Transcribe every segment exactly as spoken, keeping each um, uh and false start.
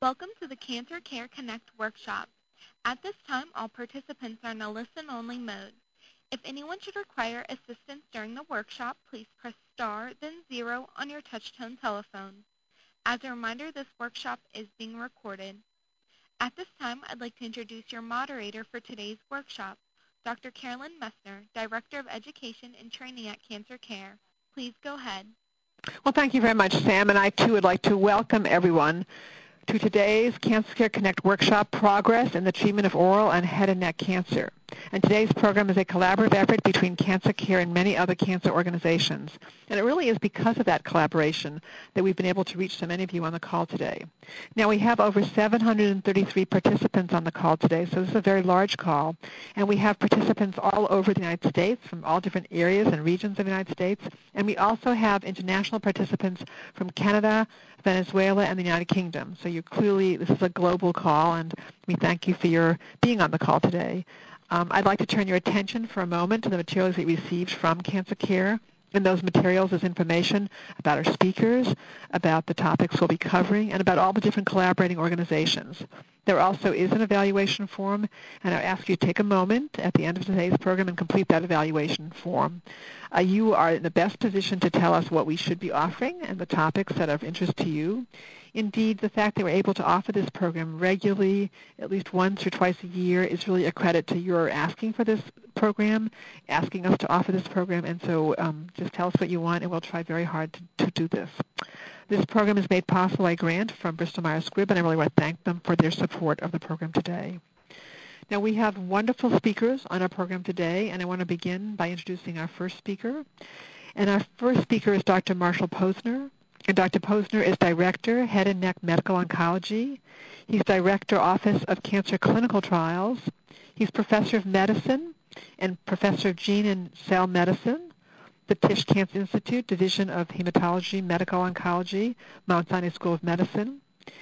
Welcome to the Cancer Care Connect workshop. At this time, all participants are in a listen-only mode. If anyone should require assistance during the workshop, please press star, then zero on your touch-tone telephone. As a reminder, this workshop is being recorded. At this time, I'd like to introduce your moderator for today's workshop, Doctor Carolyn Messner, Director of Education and Training at Cancer Care. Please go ahead. Well, thank you very much, Sam, and I, too, would like to welcome everyone to today's Cancer Care Connect workshop, Progress in the Treatment of Oral and Head and Neck Cancer. And today's program is a collaborative effort between Cancer Care and many other cancer organizations. And it really is because of that collaboration that we've been able to reach so many of you on the call today. Now, we have over seven hundred thirty-three participants on the call today, so this is a very large call. And we have participants all over the United States from all different areas and regions of the United States. And we also have international participants from Canada, Venezuela, and the United Kingdom. So you clearly, this is a global call, and we thank you for your being on the call today. Um, I'd like to turn your attention for a moment to the materials that we received from Cancer Care. In those materials is information about our speakers, about the topics we'll be covering, and about all the different collaborating organizations. There also is an evaluation form, and I ask you to take a moment at the end of today's program and complete that evaluation form. Uh, you are in the best position to tell us what we should be offering and the topics that are of interest to you. Indeed, the fact that we're able to offer this program regularly, at least once or twice a year, is really a credit to your asking for this program, asking us to offer this program, and so um, just tell us what you want, and we'll try very hard to, to do this. This program is made possible by a grant from Bristol Myers Squibb, and I really want to thank them for their support of the program today. Now, we have wonderful speakers on our program today, and I want to begin by introducing our first speaker. And our first speaker is Doctor Marshall Posner. And Doctor Posner is Director, Head and Neck Medical Oncology. He's Director, Office of Cancer Clinical Trials. He's Professor of Medicine and Professor of Gene and Cell Medicine, the Tisch Cancer Institute, Division of Hematology, Medical Oncology, Mount Sinai School of Medicine.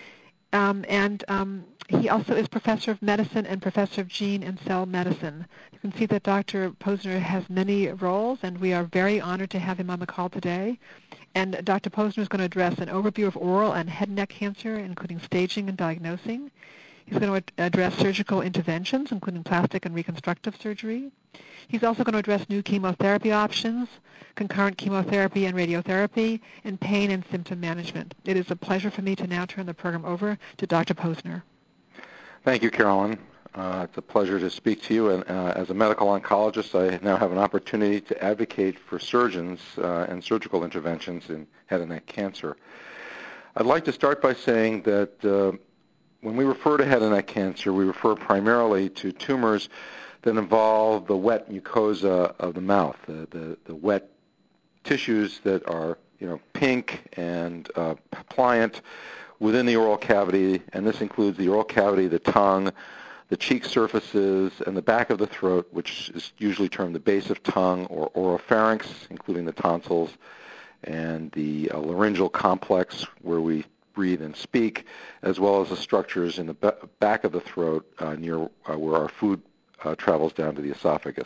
Um, and um, he also is Professor of Medicine and Professor of Gene and Cell Medicine. You can see that Doctor Posner has many roles, and we are very honored to have him on the call today. And Doctor Posner is going to address an overview of oral and head and neck cancer, including staging and diagnosing. He's going to address surgical interventions, including plastic and reconstructive surgery. He's also going to address new chemotherapy options, concurrent chemotherapy and radiotherapy, and pain and symptom management. It is a pleasure for me to now turn the program over to Doctor Posner. Thank you, Carolyn. Uh, it's a pleasure to speak to you. And uh, as a medical oncologist, I now have an opportunity to advocate for surgeons uh, and surgical interventions in head and neck cancer. I'd like to start by saying that uh, when we refer to head and neck cancer, we refer primarily to tumors that involve the wet mucosa of the mouth, the, the, the wet tissues that are, you know, pink and uh, pliant within the oral cavity, and this includes the oral cavity, the tongue, the cheek surfaces, and the back of the throat, which is usually termed the base of tongue or oropharynx, including the tonsils, and the uh, laryngeal complex where we breathe and speak, as well as the structures in the b- back of the throat uh, near uh, where our food uh, travels down to the esophagus.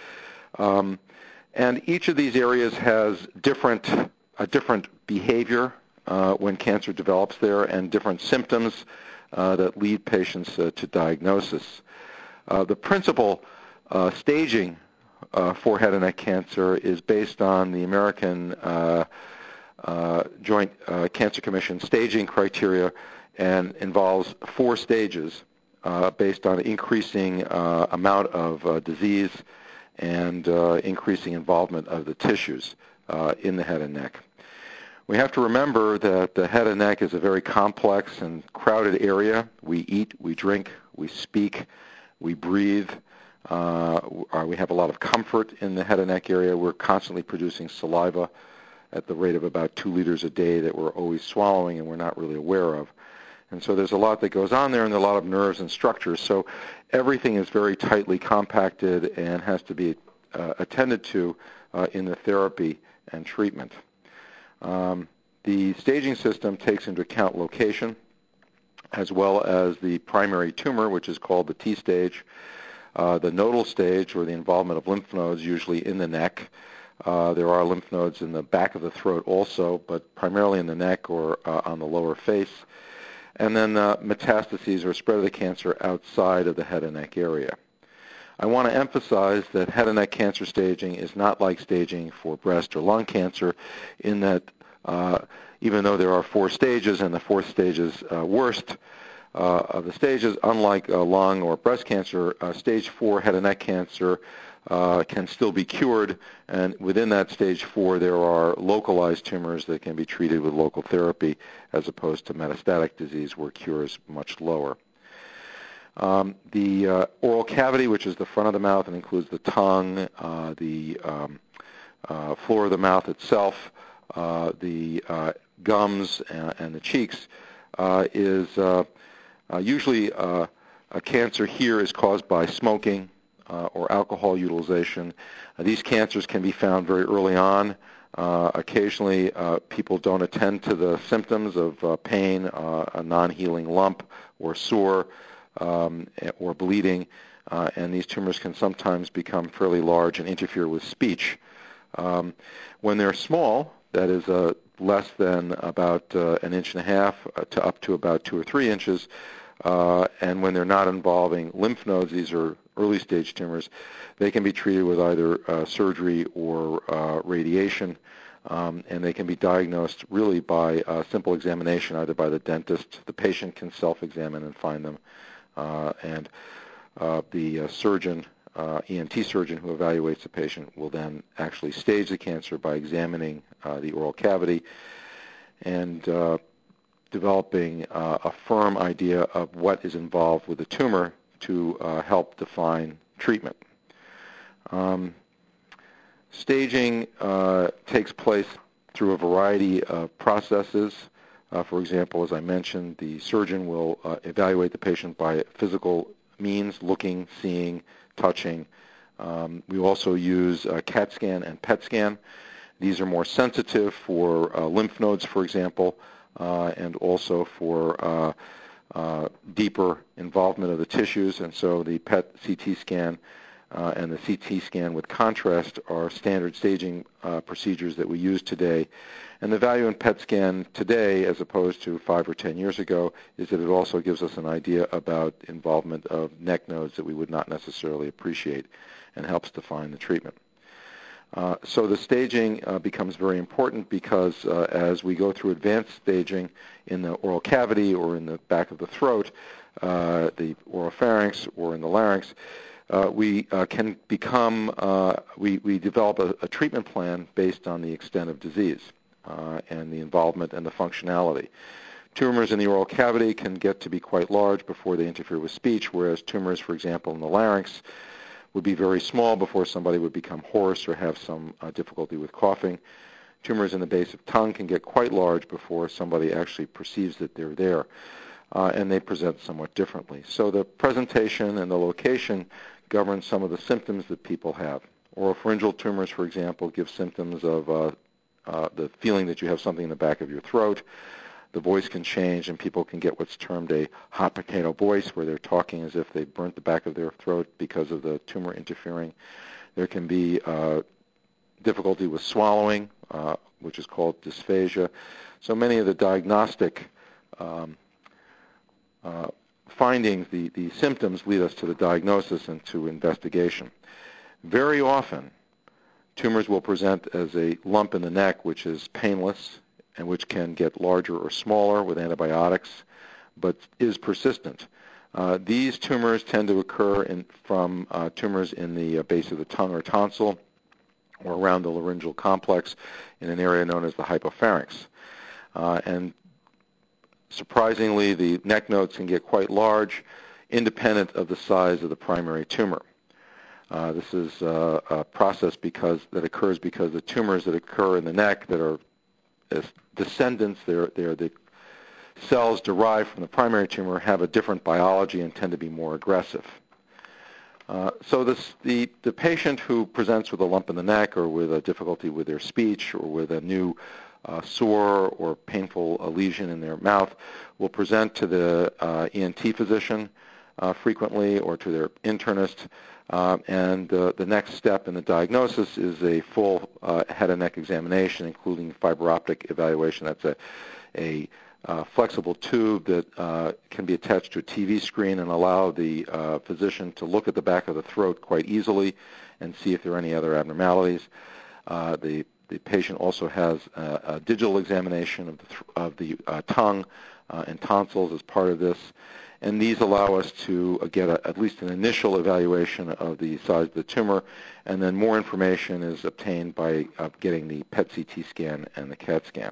Um, and each of these areas has different, a different behavior uh, when cancer develops there, and different symptoms uh, that lead patients uh, to diagnosis. Uh, the principal uh, staging uh, for head and neck cancer is based on the American uh, uh, Joint uh, Cancer Commission staging criteria, and involves four stages uh, based on increasing uh, amount of uh, disease and uh, increasing involvement of the tissues uh, in the head and neck. We have to remember that the head and neck is a very complex and crowded area. We eat, we drink, we speak, we breathe. Uh, we have a lot of comfort in the head and neck area. We're constantly producing saliva at the rate of about two liters a day that we're always swallowing and we're not really aware of. And so there's a lot that goes on there, and there are a lot of nerves and structures. So everything is very tightly compacted and has to be uh, attended to uh, in the therapy and treatment. Um, the staging system takes into account location, as well as the primary tumor, which is called the T stage, uh, the nodal stage, or the involvement of lymph nodes, usually in the neck. Uh, there are lymph nodes in the back of the throat also, but primarily in the neck or uh, on the lower face. and then uh, metastases or spread of the cancer outside of the head and neck area. I want to emphasize that head and neck cancer staging is not like staging for breast or lung cancer, in that uh, even though there are four stages and the fourth stage is uh, worst uh, of the stages, unlike uh, lung or breast cancer, uh, stage four head and neck cancer uh, can still be cured, and within that stage four there are localized tumors that can be treated with local therapy as opposed to metastatic disease where cure is much lower. Um, the uh, oral cavity, which is the front of the mouth and includes the tongue, uh, the um, uh, floor of the mouth itself, uh, the uh, gums, and, and the cheeks, uh, is uh, uh, usually uh, a cancer here is caused by smoking uh, or alcohol utilization. Uh, these cancers can be found very early on. Uh, occasionally, uh, people don't attend to the symptoms of uh, pain, uh, a non-healing lump, or sore, Um, or bleeding, uh, and these tumors can sometimes become fairly large and interfere with speech. Um, when they're small, that is uh, less than about uh, an inch and a half uh, to up to about two or three inches, uh, and when they're not involving lymph nodes, these are early stage tumors, they can be treated with either uh, surgery or uh, radiation, um, and they can be diagnosed really by uh, simple examination, either by the dentist. The patient can self-examine and find them. Uh, and uh, the uh, surgeon, uh, E N T surgeon who evaluates the patient, will then actually stage the cancer by examining uh, the oral cavity and uh, developing uh, a firm idea of what is involved with the tumor to uh, help define treatment. Um, staging uh, takes place through a variety of processes. Uh, for example, as I mentioned, the surgeon will uh, evaluate the patient by physical means, looking, seeing, touching. Um, we also use uh, CAT scan and PET scan. These are more sensitive for uh, lymph nodes, for example, uh, and also for uh, uh, deeper involvement of the tissues. And so the PET C T scan uh, and the C T scan with contrast are standard staging uh, procedures that we use today. And the value in PET scan today, as opposed to five or ten years ago, is that it also gives us an idea about involvement of neck nodes that we would not necessarily appreciate, and helps define the treatment. Uh, so the staging uh, becomes very important because uh, as we go through advanced staging in the oral cavity or in the back of the throat, uh, the oropharynx or in the larynx, uh, we uh, can become, uh, we, we develop a, a treatment plan based on the extent of disease. Uh, and the involvement and the functionality. Tumors in the oral cavity can get to be quite large before they interfere with speech, whereas tumors, for example, in the larynx would be very small before somebody would become hoarse or have some uh, difficulty with coughing. Tumors in the base of tongue can get quite large before somebody actually perceives that they're there, uh, and they present somewhat differently. So the presentation and the location govern some of the symptoms that people have. Oropharyngeal tumors, for example, give symptoms of uh, Uh, the feeling that you have something in the back of your throat. The voice can change, and people can get what's termed a hot potato voice, where they're talking as if they burnt the back of their throat because of the tumor interfering. There can be uh, difficulty with swallowing, uh, which is called dysphagia. So many of the diagnostic um, uh, findings, the, the symptoms, lead us to the diagnosis and to investigation. Very often, tumors will present as a lump in the neck, which is painless and which can get larger or smaller with antibiotics, but is persistent. Uh, these tumors tend to occur in, from uh, tumors in the uh, base of the tongue or tonsil or around the laryngeal complex in an area known as the hypopharynx. Uh, and surprisingly, the neck nodes can get quite large, independent of the size of the primary tumor. Uh, this is uh, a process because that occurs because the tumors that occur in the neck that are as descendants, they're, they're the cells derived from the primary tumor, have a different biology and tend to be more aggressive. Uh, so this, the, the patient who presents with a lump in the neck or with a difficulty with their speech or with a new uh, sore or painful uh, lesion in their mouth will present to the uh, E N T physician uh, frequently or to their internist. Uh, and uh, the next step in the diagnosis is a full uh, head and neck examination, including fiber optic evaluation. That's a, a uh, flexible tube that uh, can be attached to a T V screen and allow the uh, physician to look at the back of the throat quite easily and see if there are any other abnormalities. Uh, the The patient also has a, a digital examination of the, th- of the uh, tongue uh, and tonsils as part of this, and these allow us to uh, get a, at least an initial evaluation of the size of the tumor, and then more information is obtained by uh, getting the P E T C T scan and the CAT scan.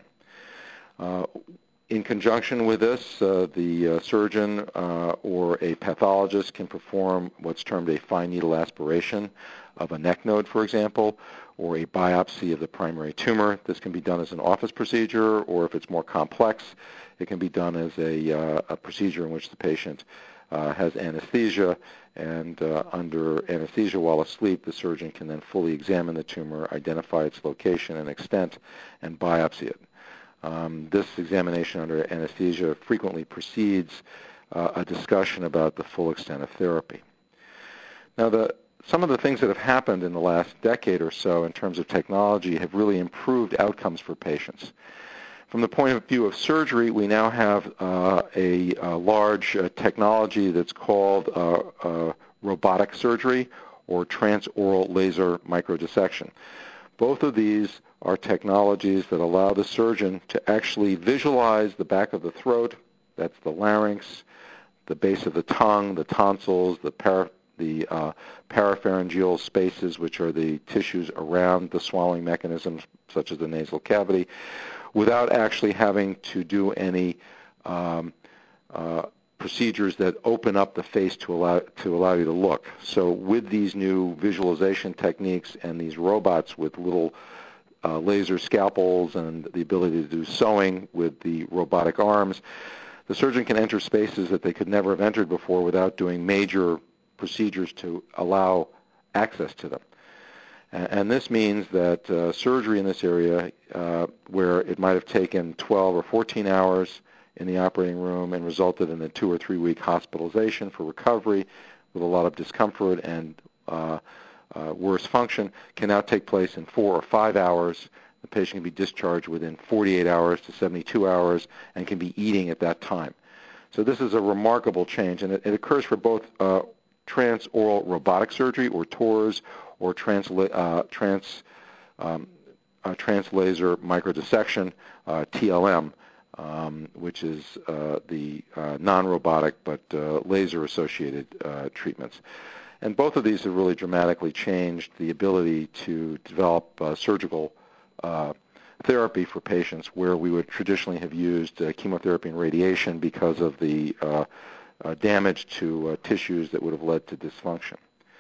Uh, in conjunction with this, uh, the uh, surgeon uh, or a pathologist can perform what's termed a fine needle aspiration of a neck node, for example, or a biopsy of the primary tumor. This can be done as an office procedure, or if it's more complex, it can be done as a, uh, a procedure in which the patient uh, has anesthesia, and uh, under anesthesia while asleep, the surgeon can then fully examine the tumor, identify its location and extent, and biopsy it. Um, this examination under anesthesia frequently precedes uh, a discussion about the full extent of therapy. Now, the Some of the things that have happened in the last decade or so in terms of technology have really improved outcomes for patients. From the point of view of surgery, we now have uh, a, a large uh, technology that's called uh, uh, robotic surgery or transoral laser microdissection. Both of these are technologies that allow the surgeon to actually visualize the back of the throat, that's the larynx, the base of the tongue, the tonsils, the para the uh, parapharyngeal spaces, which are the tissues around the swallowing mechanisms, such as the nasal cavity, without actually having to do any um, uh, procedures that open up the face to allow to allow you to look. So with these new visualization techniques and these robots with little uh, laser scalpels and the ability to do sewing with the robotic arms, the surgeon can enter spaces that they could never have entered before without doing major procedures to allow access to them. And this means that uh, surgery in this area, uh, where it might have taken twelve or fourteen hours in the operating room and resulted in a two or three week hospitalization for recovery with a lot of discomfort and uh, uh, worse function, can now take place in four or five hours. The patient can be discharged within forty-eight hours to seventy-two hours and can be eating at that time. So this is a remarkable change, and it, it occurs for both uh, transoral robotic surgery, or T O R S, or trans, uh, trans, um, uh, translaser microdissection, uh, T L M, um, which is uh, the uh, non-robotic but uh, laser-associated uh, treatments. And both of these have really dramatically changed the ability to develop uh, surgical uh, therapy for patients where we would traditionally have used uh, chemotherapy and radiation because of the uh, uh, damage to uh, tissues that would have led to dysfunction.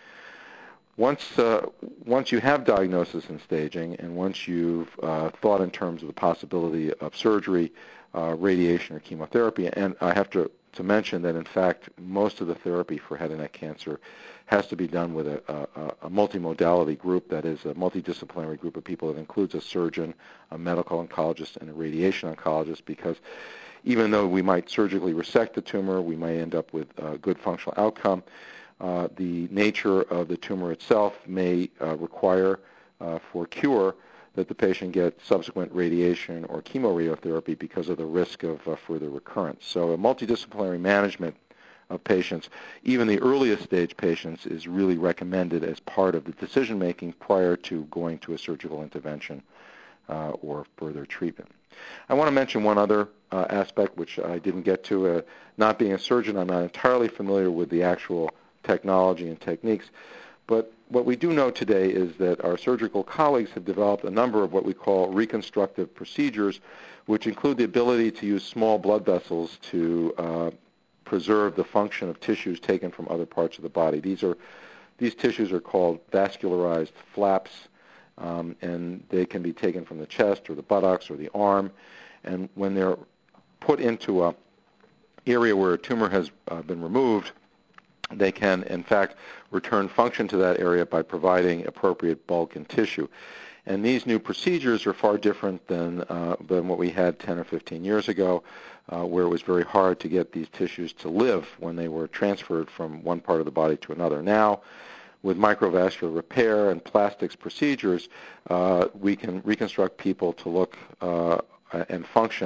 Once, uh, once you have diagnosis and staging, and once you've uh, thought in terms of the possibility of surgery, uh, radiation, or chemotherapy, and I have to, to mention that, in fact, most of the therapy for head and neck cancer has to be done with a, a, a multimodality group, that is a multidisciplinary group of people that includes a surgeon, a medical oncologist, and a radiation oncologist, because even though we might surgically resect the tumor, we might end up with a good functional outcome. Uh, the nature of the tumor itself may uh, require uh, for cure that the patient get subsequent radiation or chemoradiotherapy because of the risk of uh, further recurrence. So a multidisciplinary management of patients, even the earliest stage patients, is really recommended as part of the decision making prior to going to a surgical intervention uh, or further treatment. I want to mention one other uh, aspect which I didn't get to. Uh, not being a surgeon, I'm not entirely familiar with the actual technology and techniques, but what we do know today is that our surgical colleagues have developed a number of what we call reconstructive procedures, which include the ability to use small blood vessels to uh, preserve the function of tissues taken from other parts of the body. These are these tissues are called vascularized flaps, um, and they can be taken from the chest or the buttocks or the arm, and when they're put into a area where a tumor has uh, been removed, they can, in fact, return function to that area by providing appropriate bulk and tissue. And these new procedures are far different than, uh, than what we had ten or fifteen years ago, uh, where it was very hard to get these tissues to live when they were transferred from one part of the body to another. Now, with microvascular repair and plastics procedures, uh, we can reconstruct people to look uh, and function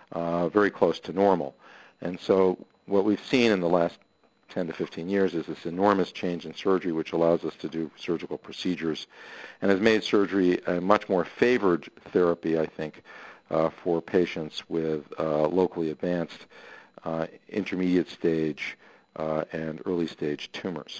uh, very close to normal. And so what we've seen in the last ten to fifteen years is this enormous change in surgery, which allows us to do surgical procedures and has made surgery a much more favored therapy, I think, uh, for patients with uh, locally advanced, uh, intermediate stage, uh, and early stage tumors.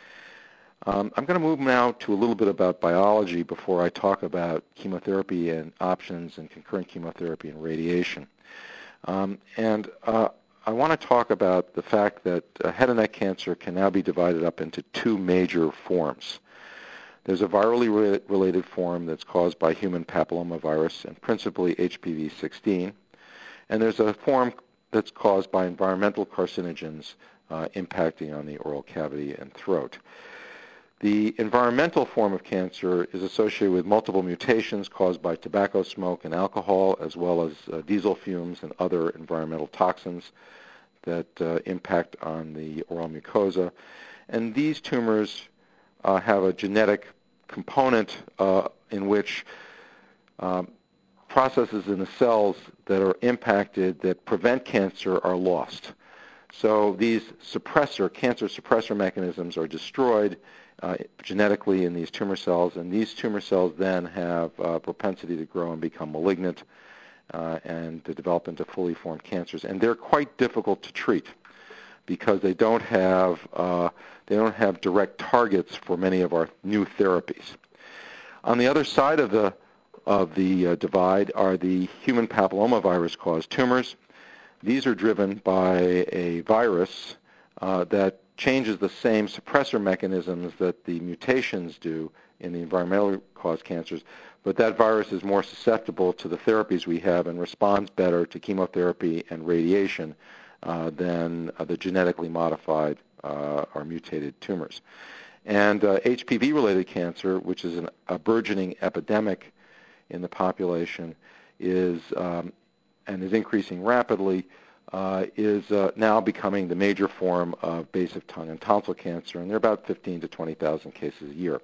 Um, I'm going to move now to a little bit about biology before I talk about chemotherapy and options and concurrent chemotherapy and radiation. Um, and uh, I want to talk about the fact that uh, head and neck cancer can now be divided up into two major forms. There's a virally re- related form that's caused by human papillomavirus and principally H P V sixteen, and there's a form that's caused by environmental carcinogens uh, impacting on the oral cavity and throat. The environmental form of cancer is associated with multiple mutations caused by tobacco smoke and alcohol, as well as uh, diesel fumes and other environmental toxins that uh, impact on the oral mucosa. And these tumors uh, have a genetic component uh, in which um, processes in the cells that are impacted that prevent cancer are lost. So these suppressor, cancer suppressor mechanisms are destroyed Uh, genetically in these tumor cells, and these tumor cells then have uh, propensity to grow and become malignant uh, and to develop into fully formed cancers. And they're quite difficult to treat because they don't have uh, they don't have direct targets for many of our new therapies. On the other side of the of the uh, divide are the human papillomavirus caused tumors. These are driven by a virus uh, that changes the same suppressor mechanisms that the mutations do in the environmentally caused cancers, but that virus is more susceptible to the therapies we have and responds better to chemotherapy and radiation uh, than uh, the genetically modified uh, or mutated tumors. And uh, H P V-related cancer, which is an, a burgeoning epidemic in the population, is um, and is increasing rapidly, Uh, is uh, now becoming the major form of basic tongue and tonsil cancer, and there are about fifteen to twenty thousand cases a year.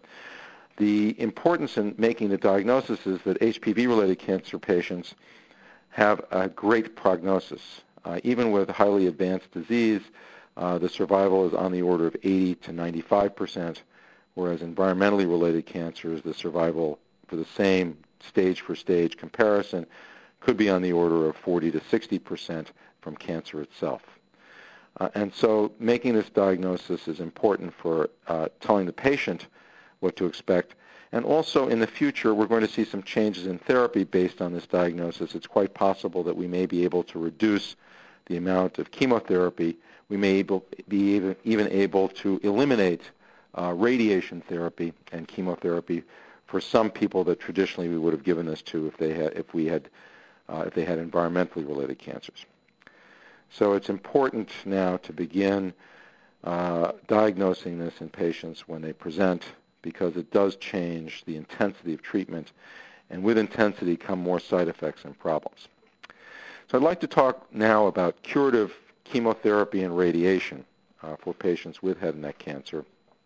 The importance in making the diagnosis is that H P V-related cancer patients have a great prognosis. Uh, even with highly advanced disease, uh, the survival is on the order of eighty to ninety-five percent, whereas environmentally related cancers, the survival for the same stage-for-stage comparison could be on the order of forty to sixty percent from cancer itself. Uh, and so making this diagnosis is important for uh, telling the patient what to expect. And also in the future, we're going to see some changes in therapy based on this diagnosis. It's quite possible that we may be able to reduce the amount of chemotherapy. We may able, be even, even able to eliminate uh, radiation therapy and chemotherapy for some people that traditionally we would have given this to if they had, if we had, uh, if they had environmentally related cancers. So it's important now to begin uh, diagnosing this in patients when they present, because it does change the intensity of treatment, and with intensity come more side effects and problems. So I'd like to talk now about curative chemotherapy and radiation uh, for patients with head and neck cancer,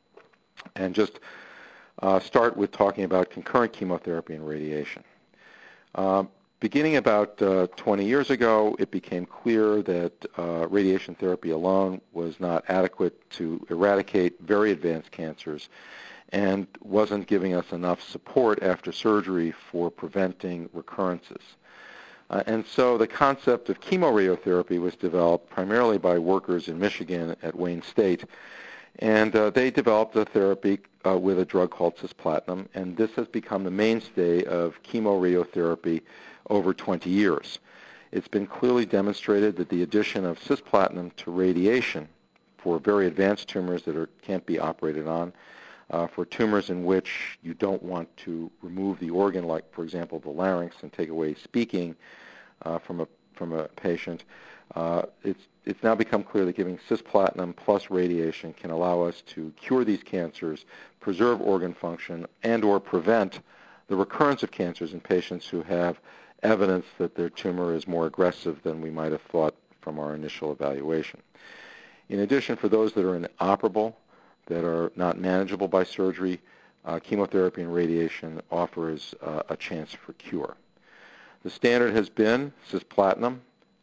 and just uh, start with talking about concurrent chemotherapy and radiation. Um, Beginning about uh, twenty years ago, it became clear that uh, radiation therapy alone was not adequate to eradicate very advanced cancers and wasn't giving us enough support after surgery for preventing recurrences. Uh, and so the concept of chemoradiotherapy was developed primarily by workers in Michigan at Wayne State, and uh, they developed a therapy uh, with a drug called cisplatin, and this has become the mainstay of chemoradiotherapy over twenty years. It's been clearly demonstrated that the addition of cisplatin to radiation for very advanced tumors that are, can't be operated on, uh, for tumors in which you don't want to remove the organ, like, for example, the larynx, and take away speaking uh, from a from a patient, uh, it's it's now become clear that giving cisplatin plus radiation can allow us to cure these cancers, preserve organ function, and or prevent the recurrence of cancers in patients who have evidence that their tumor is more aggressive than we might have thought from our initial evaluation. In addition, for those that are inoperable, that are not manageable by surgery, uh, chemotherapy and radiation offers uh, a chance for cure. The standard has been cisplatin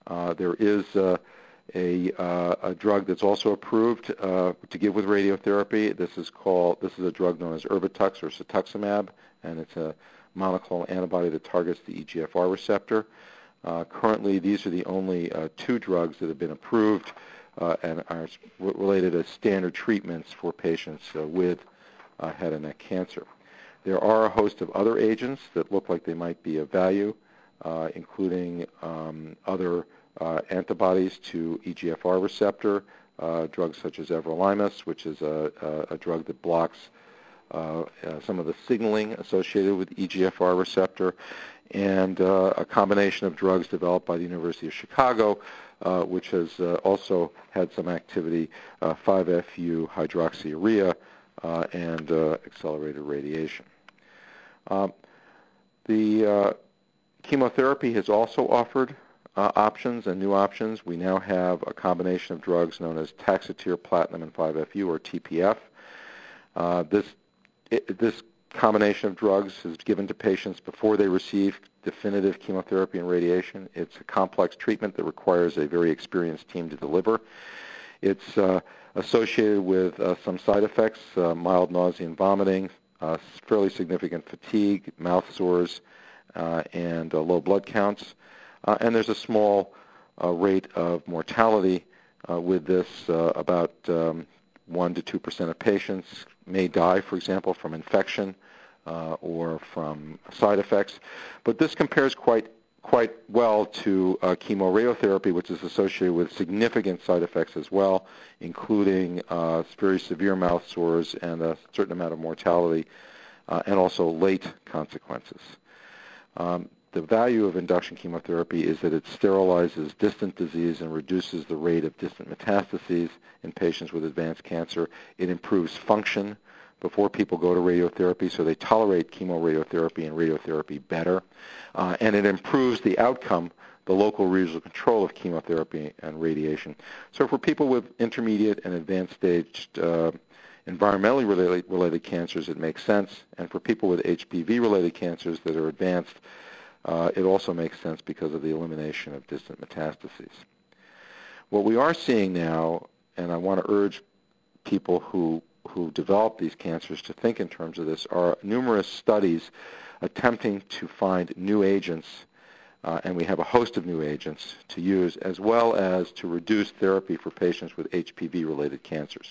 Uh, there is uh, a, uh, a drug that's also approved uh, to give with radiotherapy. This is called this is a drug known as Erbitux or cetuximab, and it's a monoclonal antibody that targets the E G F R receptor. Uh, currently, these are the only uh, two drugs that have been approved uh, and are related as standard treatments for patients uh, with uh, head and neck cancer. There are a host of other agents that look like they might be of value, uh, including um, other uh, antibodies to E G F R receptor, uh, drugs such as everolimus, which is a, a, a drug that blocks uh, uh, some of the signaling associated with E G F R receptor, and uh, a combination of drugs developed by the University of Chicago, uh, which has uh, also had some activity, uh, five F U hydroxyurea, uh, and uh, accelerated radiation. Uh, the uh, chemotherapy has also offered uh, options and new options. We now have a combination of drugs known as Taxotere, platinum, and five F U, or T P F. Uh, this, it, this combination of drugs is given to patients before they receive definitive chemotherapy and radiation. It's a complex treatment that requires a very experienced team to deliver. It's uh, associated with uh, some side effects, uh, mild nausea and vomiting, uh, fairly significant fatigue, mouth sores, uh, and uh, low blood counts. Uh, and there's a small uh, rate of mortality uh, with this. Uh, about um, one to two percent of patients may die, for example, from infection uh, or from side effects. But this compares quite quite well to uh, chemoradiotherapy, which is associated with significant side effects as well, including uh, very severe mouth sores and a certain amount of mortality, uh, and also late consequences. Um, the value of induction chemotherapy is that it sterilizes distant disease and reduces the rate of distant metastases in patients with advanced cancer. It improves function before people go to radiotherapy, so they tolerate chemoradiotherapy and radiotherapy better. Uh, and it improves the outcome, the local regional control of chemotherapy and radiation. So for people with intermediate and advanced stage uh, environmentally related, related cancers, it makes sense. And for people with H P V-related cancers that are advanced, uh, it also makes sense because of the elimination of distant metastases. What we are seeing now, and I want to urge people who who develop these cancers to think in terms of this, are numerous studies attempting to find new agents, uh, and we have a host of new agents to use, as well as to reduce therapy for patients with H P V-related cancers.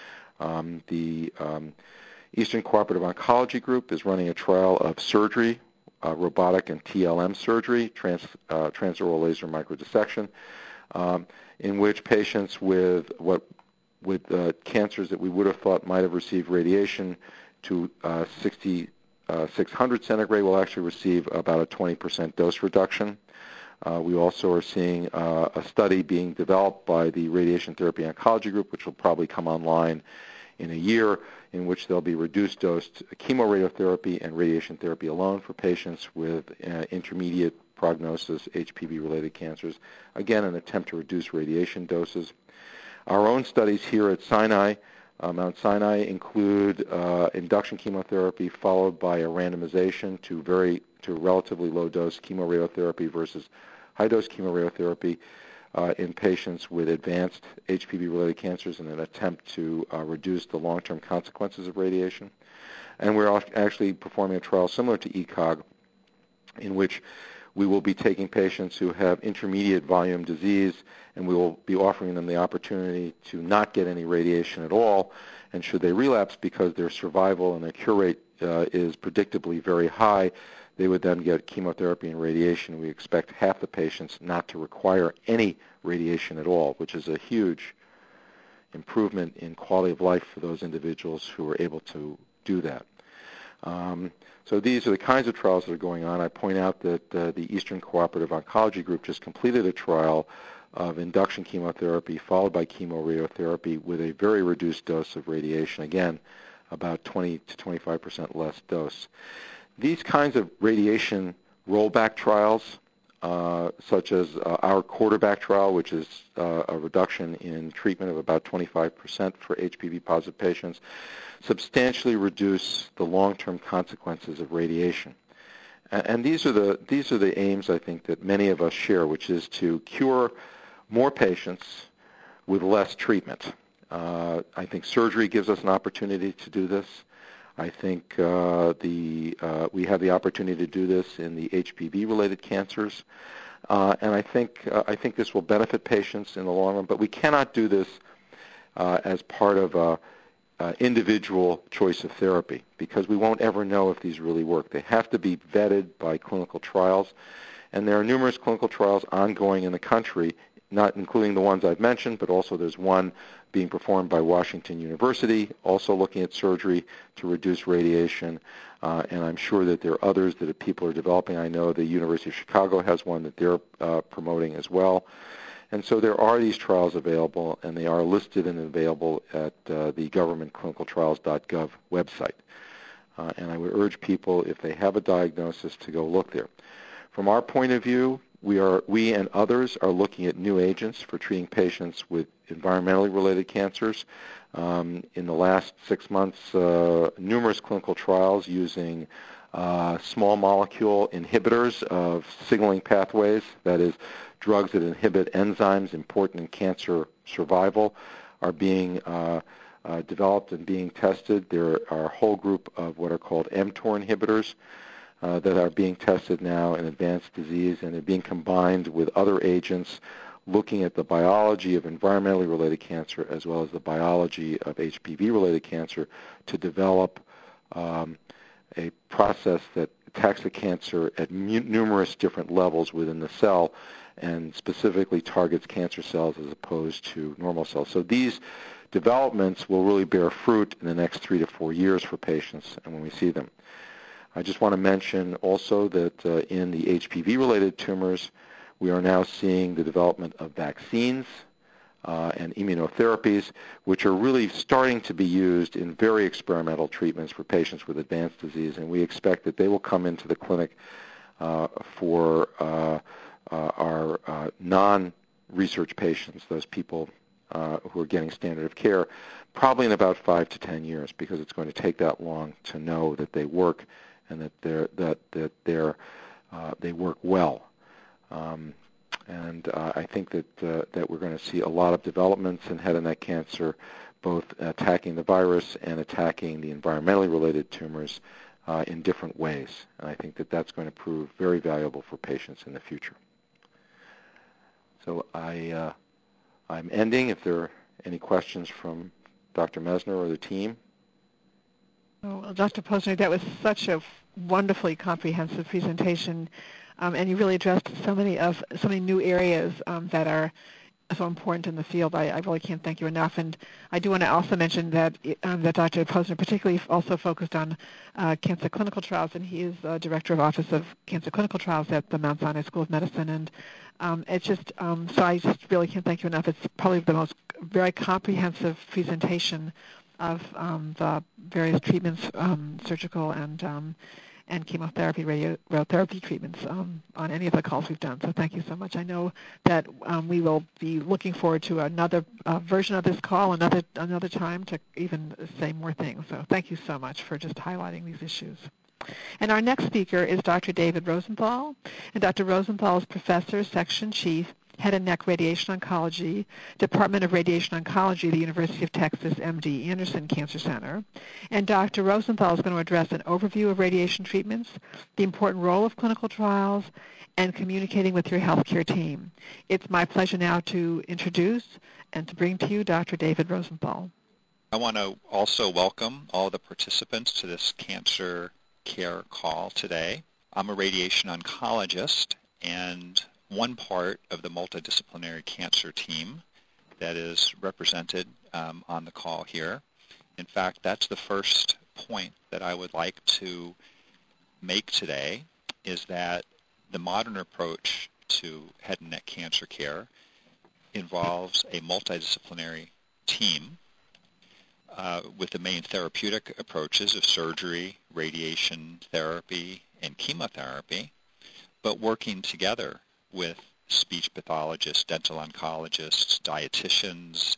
Um, the um, Eastern Cooperative Oncology Group is running a trial of surgery, uh, robotic and T L M surgery, trans, uh, transoral laser microdissection, um, in which patients with what with uh, cancers that we would have thought might have received radiation to uh, sixty-six hundred centigrade will actually receive about a twenty percent dose reduction. Uh, we also are seeing uh, a study being developed by the Radiation Therapy Oncology Group, which will probably come online in a year, in which there'll be reduced dosed chemoradiotherapy and radiation therapy alone for patients with uh, intermediate prognosis H P V-related cancers. Again, an attempt to reduce radiation doses. Our own studies here at Sinai, uh, Mount Sinai, include uh, induction chemotherapy followed by a randomization to very to relatively low-dose chemoradiotherapy versus high-dose chemoradiotherapy uh, in patients with advanced H P V-related cancers in an attempt to uh, reduce the long-term consequences of radiation. And we're actually performing a trial similar to E C O G in which we will be taking patients who have intermediate volume disease, and we will be offering them the opportunity to not get any radiation at all. And should they relapse, because their survival and their cure rate uh, is predictably very high, they would then get chemotherapy and radiation. We expect half the patients not to require any radiation at all, which is a huge improvement in quality of life for those individuals who are able to do that. Um, so these are the kinds of trials that are going on. I point out that uh, the Eastern Cooperative Oncology Group just completed a trial of induction chemotherapy followed by chemoradiotherapy with a very reduced dose of radiation, again, about twenty to twenty-five percent less dose. These kinds of radiation rollback trials, uh, such as uh, our quarterback trial, which is uh, a reduction in treatment of about twenty-five percent for H P V-positive patients, substantially reduce the long-term consequences of radiation. And, and these are the these are the aims, I think, that many of us share, which is to cure more patients with less treatment. Uh, I think surgery gives us an opportunity to do this. I think uh, the uh, we have the opportunity to do this in the H P V-related cancers, uh, and I think uh, I think this will benefit patients in the long run. But we cannot do this uh, as part of a, a individual choice of therapy, because we won't ever know if these really work. They have to be vetted by clinical trials, and there are numerous clinical trials ongoing in the country, not including the ones I've mentioned, but also there's one being performed by Washington University, also looking at surgery to reduce radiation, uh, and I'm sure that there are others that people are developing. I know the University of Chicago has one that they're uh, promoting as well. And so there are these trials available, and they are listed and available at uh, the government clinical trials dot gov website. Uh, and I would urge people, if they have a diagnosis, to go look there. From our point of view, we are we and others are looking at new agents for treating patients with environmentally related cancers. Um, in the last six months, uh, numerous clinical trials using uh, small molecule inhibitors of signaling pathways, that is, drugs that inhibit enzymes important in cancer survival, are being uh, uh, developed and being tested. There are a whole group of what are called mTOR inhibitors Uh, that are being tested now in advanced disease, and they're being combined with other agents looking at the biology of environmentally related cancer as well as the biology of H P V-related cancer to develop um, a process that attacks the cancer at mu- numerous different levels within the cell and specifically targets cancer cells as opposed to normal cells. So these developments will really bear fruit in the next three to four years for patients and when we see them. I just want to mention also that uh, in the H P V-related tumors, we are now seeing the development of vaccines uh, and immunotherapies, which are really starting to be used in very experimental treatments for patients with advanced disease, and we expect that they will come into the clinic uh, for uh, uh, our uh, non-research patients, those people uh, who are getting standard of care, probably in about five to ten years, because it's going to take that long to know that they work and that they're that that they're uh, they work well. Um, and uh, I think that uh, that we're going to see a lot of developments in head and neck cancer, both attacking the virus and attacking the environmentally related tumors uh, in different ways. And I think that that's going to prove very valuable for patients in the future. So I uh, I'm ending. If there are any questions from Doctor Messner or the team. Oh, well, Doctor Posner, that was such a wonderfully comprehensive presentation, um, and you really addressed so many of so many new areas um, that are so important in the field. I, I really can't thank you enough. And I do want to also mention that um, that Doctor Posner particularly also focused on uh, cancer clinical trials, and he is uh, Director of Office of Cancer Clinical Trials at the Mount Sinai School of Medicine. And um, it's just, um, so I just really can't thank you enough. It's probably the most very comprehensive presentation of um, the various treatments, um, surgical and um, and chemotherapy, radio, radiotherapy treatments um, on any of the calls we've done. So thank you so much. I know that um, we will be looking forward to another uh, version of this call, another another time to even say more things. So thank you so much for just highlighting these issues. And our next speaker is Doctor David Rosenthal. And Doctor Rosenthal is Professor, Section Chief, Head and Neck Radiation Oncology, Department of Radiation Oncology, the University of Texas M D Anderson Cancer Center. And Doctor Rosenthal is going to address an overview of radiation treatments, the important role of clinical trials, and communicating with your healthcare team. It's my pleasure now to introduce and to bring to you Doctor David Rosenthal. I want to also welcome all the participants to this cancer care call today. I'm a radiation oncologist and one part of the multidisciplinary cancer team that is represented um, on the call here. In fact, that's the first point that I would like to make today, is that the modern approach to head and neck cancer care involves a multidisciplinary team uh, with the main therapeutic approaches of surgery, radiation therapy, and chemotherapy, but working together with speech pathologists, dental oncologists, dietitians,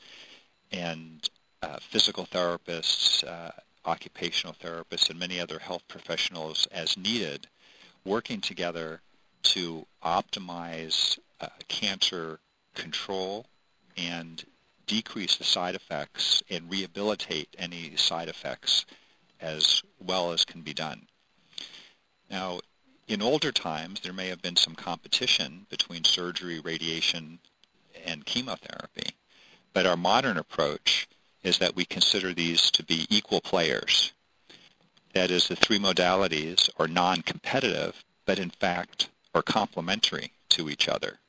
and uh, physical therapists, uh, occupational therapists, and many other health professionals as needed, working together to optimize uh, cancer control and decrease the side effects and rehabilitate any side effects as well as can be done. Now, in older times, there may have been some competition between surgery, radiation, and chemotherapy, but our modern approach is that we consider these to be equal players. That is, the three modalities are non-competitive, but in fact are complementary to each other.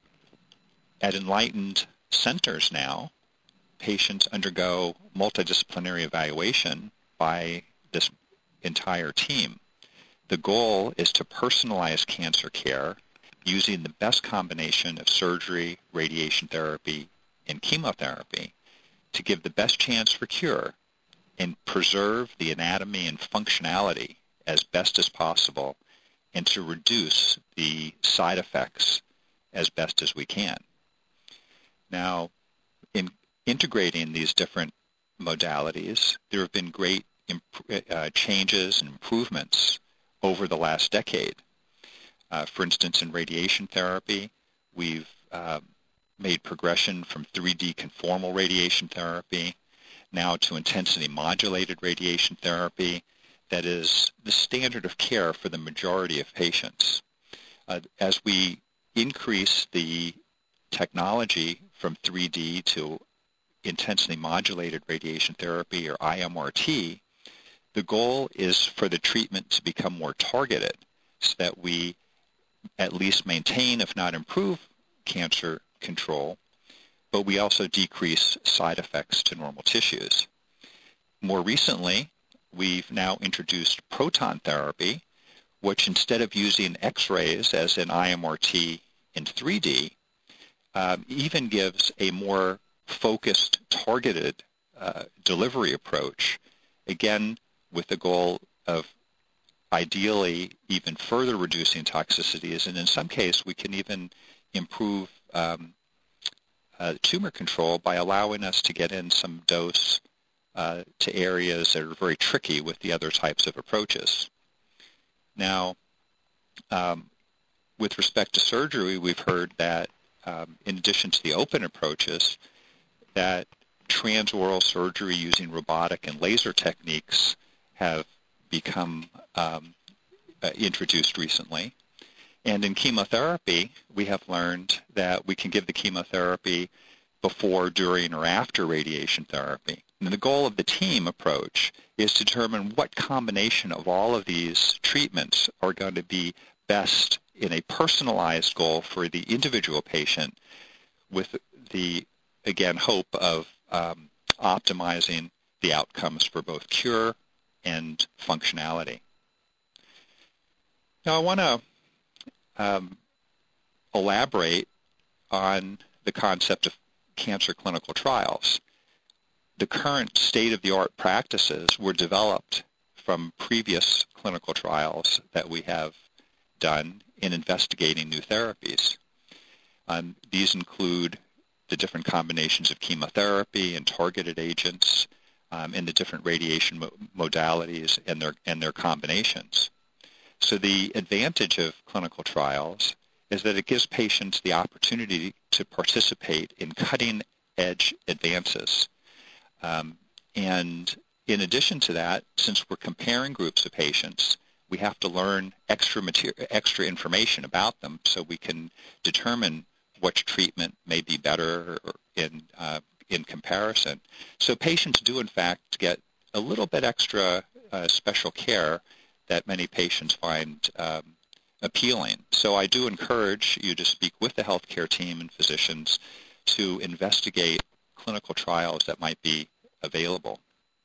At enlightened centers now, patients undergo multidisciplinary evaluation by this entire team. The goal is to personalize cancer care using the best combination of surgery, radiation therapy, and chemotherapy to give the best chance for cure and preserve the anatomy and functionality as best as possible and to reduce the side effects as best as we can. Now, in integrating these different modalities, there have been great imp- uh, changes and improvements over the last decade. Uh, for instance, in radiation therapy, we've uh, made progression from three D conformal radiation therapy now to intensity modulated radiation therapy that is the standard of care for the majority of patients. Uh, as we increase the technology from three D to intensity modulated radiation therapy, or I M R T, the goal is for the treatment to become more targeted so that we at least maintain, if not improve, cancer control, but we also decrease side effects to normal tissues. More recently, we've now introduced proton therapy, which instead of using X-rays as in I M R T in three D, um, even gives a more focused, targeted uh, delivery approach, again, with the goal of ideally even further reducing toxicities, and in some cases we can even improve um, uh, tumor control by allowing us to get in some dose uh, to areas that are very tricky with the other types of approaches. Now, um, with respect to surgery, we've heard that um, in addition to the open approaches, that transoral surgery using robotic and laser techniques have become um, uh, introduced recently. And in chemotherapy, we have learned that we can give the chemotherapy before, during, or after radiation therapy. And the goal of the team approach is to determine what combination of all of these treatments are going to be best in a personalized goal for the individual patient, with the, again, hope of um, optimizing the outcomes for both cure and functionality. Now, I want to um, elaborate on the concept of cancer clinical trials. The current state-of-the-art practices were developed from previous clinical trials that we have done in investigating new therapies. Um, these include the different combinations of chemotherapy and targeted agents, um, and the different radiation mo- modalities and their and their combinations. So the advantage of clinical trials is that it gives patients the opportunity to participate in cutting-edge advances. Um, and in addition to that, since we're comparing groups of patients, we have to learn extra material, extra information about them so we can determine which treatment may be better in uh, in comparison. So patients do, in fact, get a little bit extra uh, special care that many patients find um, appealing. So I do encourage you to speak with the healthcare team and physicians to investigate clinical trials that might be available.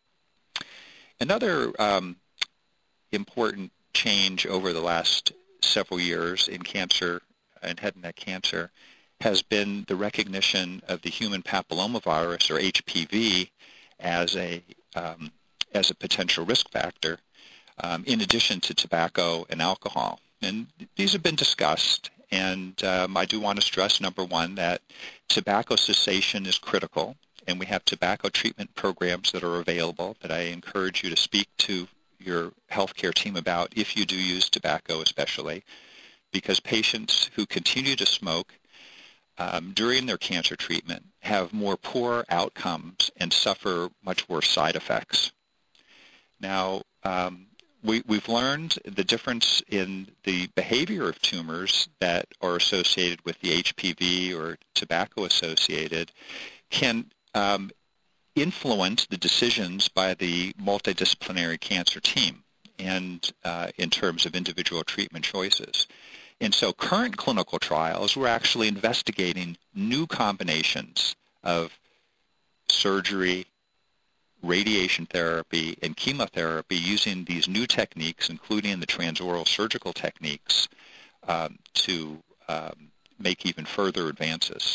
Another um, important change over the last several years in cancer and head and neck cancer has been the recognition of the human papillomavirus, or H P V, as a um, as a potential risk factor, um, in addition to tobacco and alcohol. And these have been discussed, and um, I do want to stress, number one, that tobacco cessation is critical, and we have tobacco treatment programs that are available that I encourage you to speak to your healthcare team about if you do use tobacco especially, because patients who continue to smoke um, during their cancer treatment have more poor outcomes and suffer much worse side effects. Now, um, we, we've learned the difference in the behavior of tumors that are associated with the H P V or tobacco-associated can um, influence the decisions by the multidisciplinary cancer team and uh, in terms of individual treatment choices. And so current clinical trials, we're actually investigating new combinations of surgery, radiation therapy, and chemotherapy using these new techniques, including the transoral surgical techniques, um, to um, make even further advances.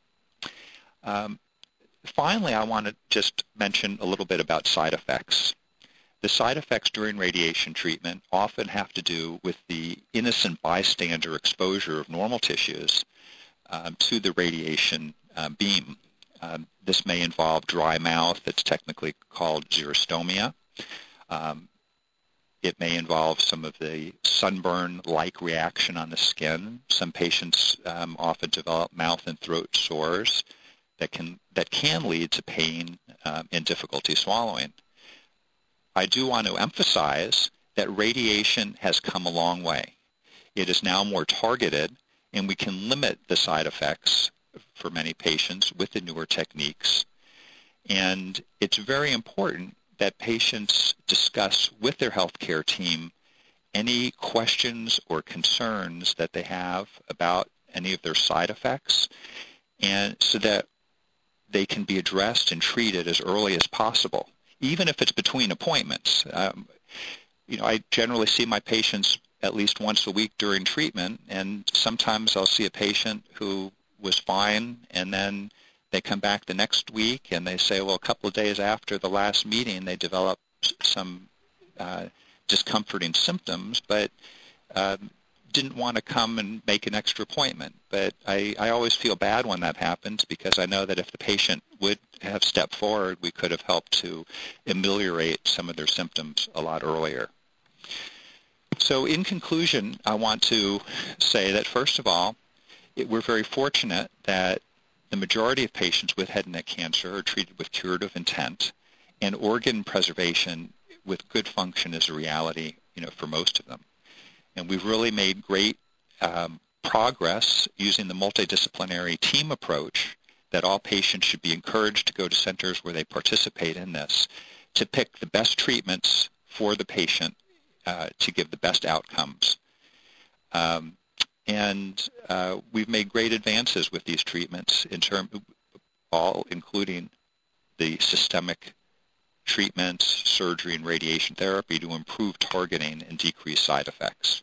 Um, finally, I want to just mention a little bit about side effects. The side effects during radiation treatment often have to do with the innocent bystander exposure of normal tissues um, to the radiation uh, beam. Um, this may involve dry mouth. It's technically called xerostomia. Um, it may involve some of the sunburn-like reaction on the skin. Some patients um, often develop mouth and throat sores that can, that can lead to pain um, and difficulty swallowing. I do want to emphasize that radiation has come a long way. It is now more targeted, and we can limit the side effects for many patients with the newer techniques. And it's very important that patients discuss with their healthcare team any questions or concerns that they have about any of their side effects, and so that they can be addressed and treated as early as possible, even if it's between appointments. Um, you know, I generally see my patients at least once a week during treatment, and sometimes I'll see a patient who was fine, and then they come back the next week and they say, well, a couple of days after the last meeting, they developed some uh, discomforting symptoms, but um, didn't want to come and make an extra appointment. But I, I always feel bad when that happens, because I know that if the patient would have stepped forward, we could have helped to ameliorate some of their symptoms a lot earlier. So in conclusion, I want to say that, first of all, it, we're very fortunate that the majority of patients with head and neck cancer are treated with curative intent, and organ preservation with good function is a reality, you know, for most of them. And we've really made great um, progress using the multidisciplinary team approach, that all patients should be encouraged to go to centers where they participate in this to pick the best treatments for the patient uh, to give the best outcomes. Um, and uh, we've made great advances with these treatments, in term, all including the systemic treatments, surgery, and radiation therapy to improve targeting and decrease side effects.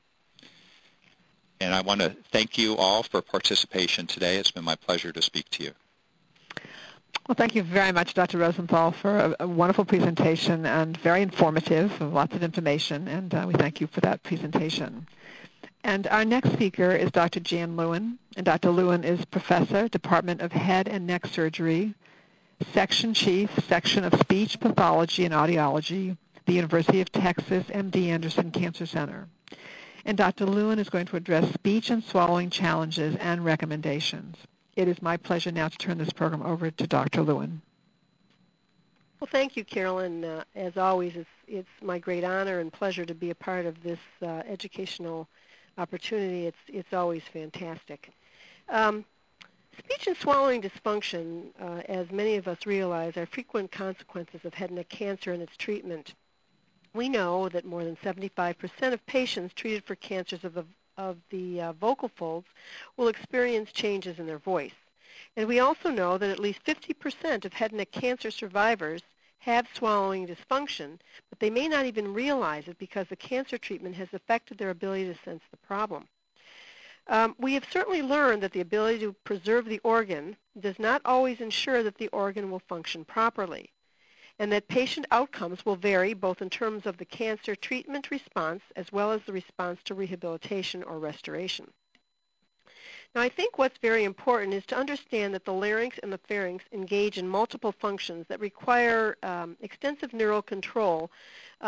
And I want to thank you all for participation today. It's been my pleasure to speak to you. Well, thank you very much, Doctor Rosenthal, for a, a wonderful presentation and very informative, lots of information, and uh, we thank you for that presentation. And our next speaker is Doctor Jan Lewin, and Doctor Lewin is Professor, Department of Head and Neck Surgery, Section Chief, Section of Speech Pathology and Audiology, the University of Texas M D Anderson Cancer Center. And Doctor Lewin is going to address speech and swallowing challenges and recommendations. It is my pleasure now to turn this program over to Doctor Lewin. Well, thank you, Carolyn. Uh, as always, it's, it's my great honor and pleasure to be a part of this uh, educational opportunity. It's, it's always fantastic. Um, speech and swallowing dysfunction, uh, as many of us realize, are frequent consequences of head and neck cancer and its treatment. We know that more than seventy-five percent of patients treated for cancers of the, of the uh, vocal folds will experience changes in their voice. And we also know that at least fifty percent of head and neck cancer survivors have swallowing dysfunction, but they may not even realize it because the cancer treatment has affected their ability to sense the problem. Um, we have certainly learned that the ability to preserve the organ does not always ensure that the organ will function properly, and that patient outcomes will vary both in terms of the cancer treatment response as well as the response to rehabilitation or restoration. Now, I think what's very important is to understand that the larynx and the pharynx engage in multiple functions that require um, extensive neural control uh,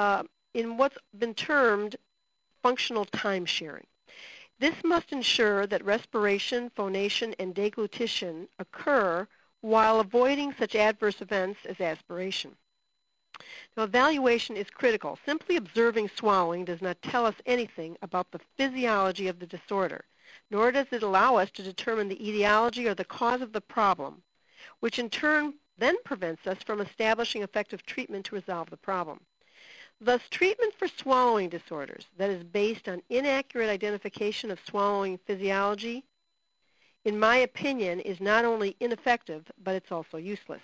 in what's been termed functional time sharing. This must ensure that respiration, phonation, and deglutition occur while avoiding such adverse events as aspiration. Now, evaluation is critical. Simply observing swallowing does not tell us anything about the physiology of the disorder, nor does it allow us to determine the etiology or the cause of the problem, which in turn then prevents us from establishing effective treatment to resolve the problem. Thus, treatment for swallowing disorders that is based on inaccurate identification of swallowing physiology, in my opinion, is not only ineffective, but it's also useless.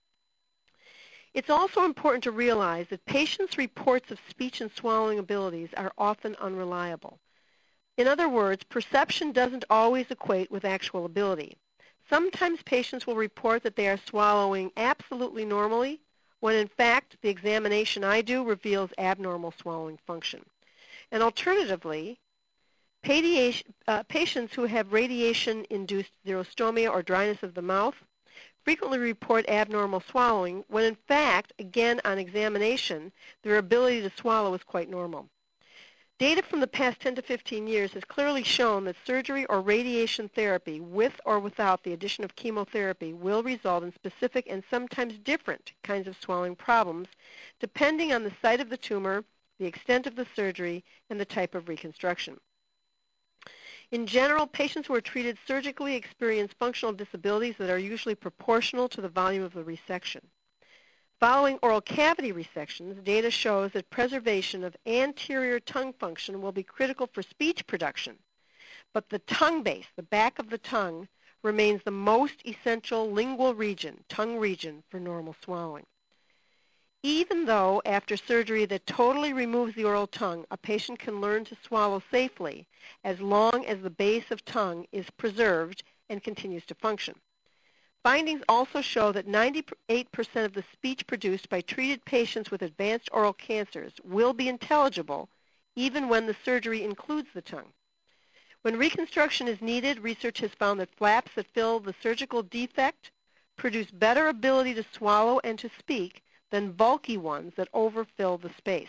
It's also important to realize that patients' reports of speech and swallowing abilities are often unreliable. In other words, perception doesn't always equate with actual ability. Sometimes patients will report that they are swallowing absolutely normally, when in fact the examination I do reveals abnormal swallowing function. And alternatively, uh, patients who have radiation-induced xerostomia or dryness of the mouth frequently report abnormal swallowing, when in fact, again on examination, their ability to swallow is quite normal. Data from the past ten to fifteen years has clearly shown that surgery or radiation therapy with or without the addition of chemotherapy will result in specific and sometimes different kinds of swallowing problems depending on the site of the tumor, the extent of the surgery, and the type of reconstruction. In general, patients who are treated surgically experience functional disabilities that are usually proportional to the volume of the resection. Following oral cavity resections, data shows that preservation of anterior tongue function will be critical for speech production, but the tongue base, the back of the tongue, remains the most essential lingual region, tongue region, for normal swallowing. Even though after surgery that totally removes the oral tongue, a patient can learn to swallow safely as long as the base of tongue is preserved and continues to function. Findings also show that ninety-eight percent of the speech produced by treated patients with advanced oral cancers will be intelligible even when the surgery includes the tongue. When reconstruction is needed, research has found that flaps that fill the surgical defect produce better ability to swallow and to speak than bulky ones that overfill the space.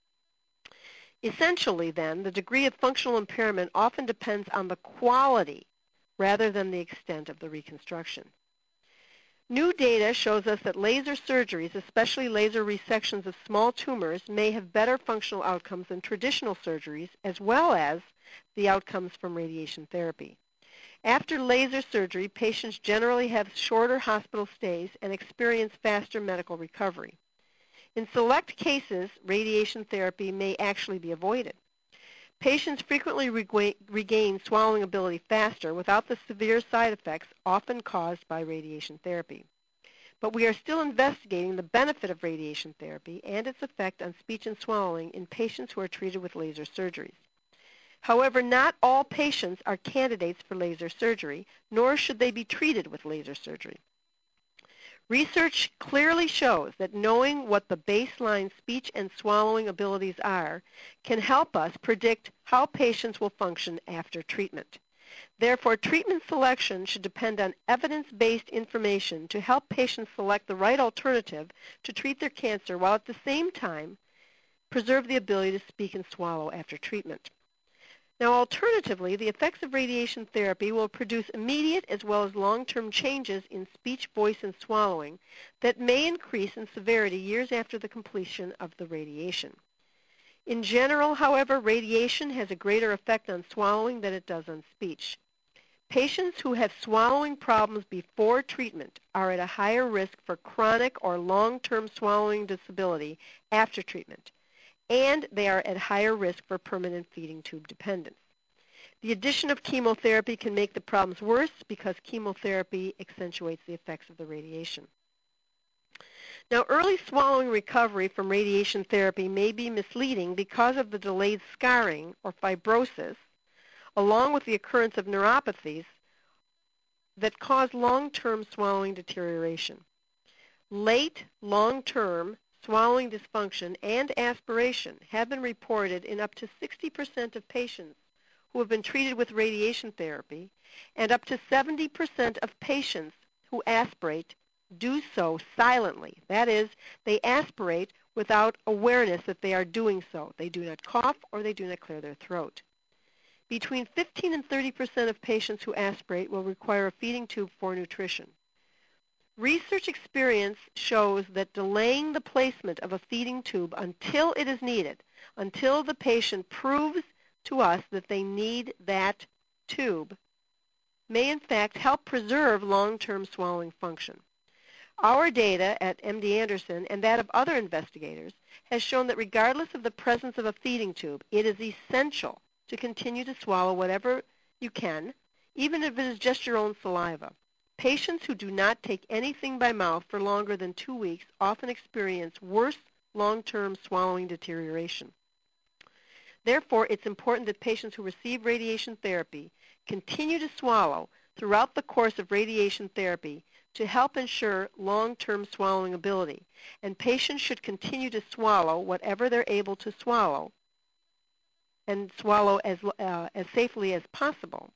Essentially, then, the degree of functional impairment often depends on the quality rather than the extent of the reconstruction. New data shows us that laser surgeries, especially laser resections of small tumors, may have better functional outcomes than traditional surgeries, as well as the outcomes from radiation therapy. After laser surgery, patients generally have shorter hospital stays and experience faster medical recovery. In select cases, radiation therapy may actually be avoided. Patients frequently regain swallowing ability faster without the severe side effects often caused by radiation therapy. But we are still investigating the benefit of radiation therapy and its effect on speech and swallowing in patients who are treated with laser surgeries. However, not all patients are candidates for laser surgery, nor should they be treated with laser surgery. Research clearly shows that knowing what the baseline speech and swallowing abilities are can help us predict how patients will function after treatment. Therefore, treatment selection should depend on evidence-based information to help patients select the right alternative to treat their cancer while at the same time preserve the ability to speak and swallow after treatment. Now, alternatively, the effects of radiation therapy will produce immediate as well as long-term changes in speech, voice, and swallowing that may increase in severity years after the completion of the radiation. In general, however, radiation has a greater effect on swallowing than it does on speech. Patients who have swallowing problems before treatment are at a higher risk for chronic or long-term swallowing disability after treatment, and they are at higher risk for permanent feeding tube dependence. The addition of chemotherapy can make the problems worse because chemotherapy accentuates the effects of the radiation. Now, early swallowing recovery from radiation therapy may be misleading because of the delayed scarring or fibrosis, along with the occurrence of neuropathies that cause long-term swallowing deterioration. Late, long-term swallowing dysfunction and aspiration have been reported in up to sixty percent of patients who have been treated with radiation therapy, and up to seventy percent of patients who aspirate do so silently. That is, they aspirate without awareness that they are doing so. They do not cough or they do not clear their throat. Between fifteen and thirty percent of patients who aspirate will require a feeding tube for nutrition. Research experience shows that delaying the placement of a feeding tube until it is needed, until the patient proves to us that they need that tube, may in fact help preserve long-term swallowing function. Our data at M D Anderson and that of other investigators has shown that regardless of the presence of a feeding tube, it is essential to continue to swallow whatever you can, even if it is just your own saliva. Patients who do not take anything by mouth for longer than two weeks often experience worse long-term swallowing deterioration. Therefore, it's important that patients who receive radiation therapy continue to swallow throughout the course of radiation therapy to help ensure long-term swallowing ability. And patients should continue to swallow whatever they're able to swallow and swallow as, uh, as safely as possible,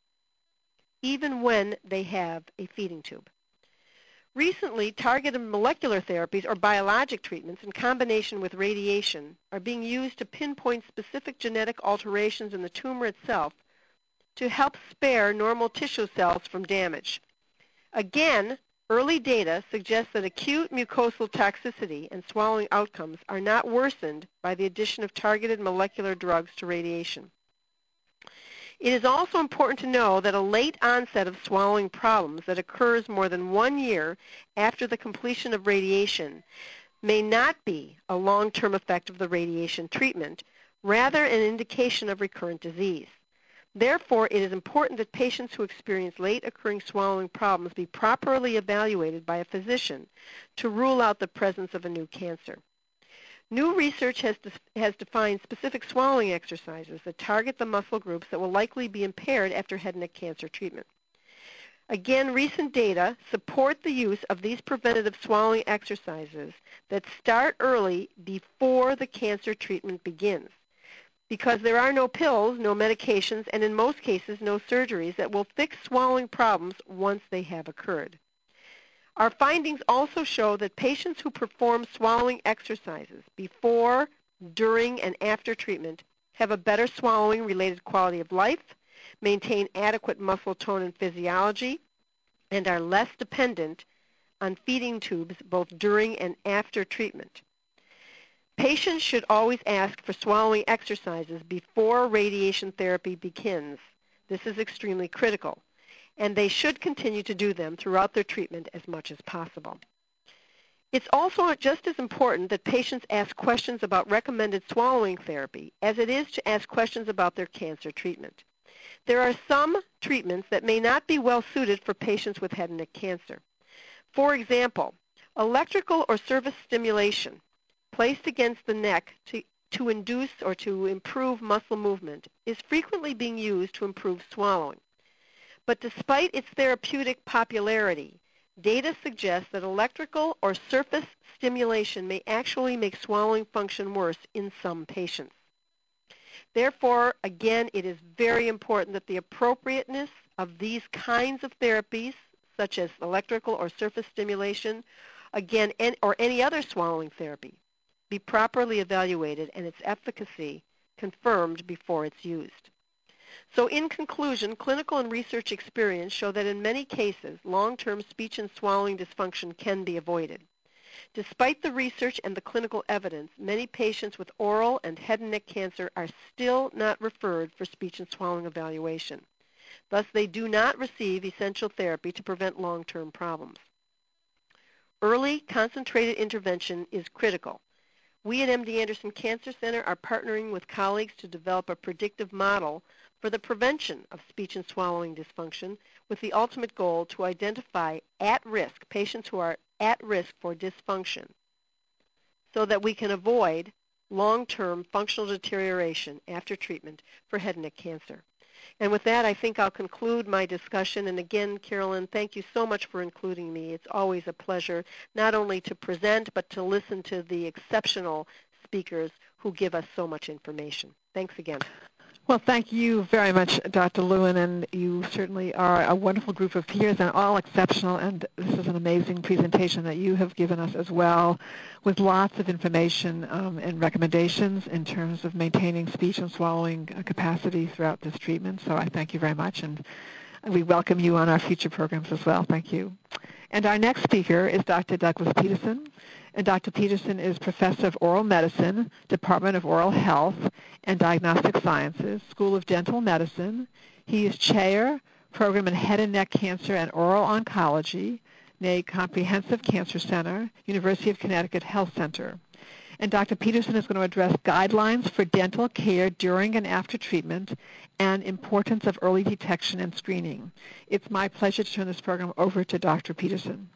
even when they have a feeding tube. Recently, targeted molecular therapies or biologic treatments in combination with radiation are being used to pinpoint specific genetic alterations in the tumor itself to help spare normal tissue cells from damage. Again, early data suggests that acute mucosal toxicity and swallowing outcomes are not worsened by the addition of targeted molecular drugs to radiation. It is also important to know that a late onset of swallowing problems that occurs more than one year after the completion of radiation may not be a long-term effect of the radiation treatment, rather an indication of recurrent disease. Therefore, it is important that patients who experience late-occurring swallowing problems be properly evaluated by a physician to rule out the presence of a new cancer. New research has, has defined specific swallowing exercises that target the muscle groups that will likely be impaired after head and neck cancer treatment. Again, recent data support the use of these preventative swallowing exercises that start early before the cancer treatment begins, because there are no pills, no medications, and in most cases no surgeries that will fix swallowing problems once they have occurred. Our findings also show that patients who perform swallowing exercises before, during, and after treatment have a better swallowing-related quality of life, maintain adequate muscle tone and physiology, and are less dependent on feeding tubes both during and after treatment. Patients should always ask for swallowing exercises before radiation therapy begins. This is extremely critical, and they should continue to do them throughout their treatment as much as possible. It's also just as important that patients ask questions about recommended swallowing therapy as it is to ask questions about their cancer treatment. There are some treatments that may not be well suited for patients with head and neck cancer. For example, electrical or surface stimulation placed against the neck to, to induce or to improve muscle movement is frequently being used to improve swallowing. But despite its therapeutic popularity, data suggests that electrical or surface stimulation may actually make swallowing function worse in some patients. Therefore, again, it is very important that the appropriateness of these kinds of therapies, such as electrical or surface stimulation, again, or any other swallowing therapy, be properly evaluated and its efficacy confirmed before it's used. So in conclusion, clinical and research experience show that in many cases, long-term speech and swallowing dysfunction can be avoided. Despite the research and the clinical evidence, many patients with oral and head and neck cancer are still not referred for speech and swallowing evaluation. Thus, they do not receive essential therapy to prevent long-term problems. Early, concentrated intervention is critical. We at M D Anderson Cancer Center are partnering with colleagues to develop a predictive model for the prevention of speech and swallowing dysfunction with the ultimate goal to identify at-risk patients who are at risk for dysfunction so that we can avoid long-term functional deterioration after treatment for head and neck cancer. And with that, I think I'll conclude my discussion. And again, Carolyn, thank you so much for including me. It's always a pleasure not only to present, but to listen to the exceptional speakers who give us so much information. Thanks again. Well, thank you very much, Doctor Lewin, and you certainly are a wonderful group of peers and all exceptional, and this is an amazing presentation that you have given us as well, with lots of information um, and recommendations in terms of maintaining speech and swallowing uh, capacity throughout this treatment. So I thank you very much, and we welcome you on our future programs as well. Thank you. And our next speaker is Doctor Douglas Peterson. And Doctor Peterson is Professor of Oral Medicine, Department of Oral Health and Diagnostic Sciences, School of Dental Medicine. He is Chair, Program in Head and Neck Cancer and Oral Oncology, N A Comprehensive Cancer Center, University of Connecticut Health Center. And Doctor Peterson is going to address guidelines for dental care during and after treatment and importance of early detection and screening. It's my pleasure to turn this program over to Doctor Peterson.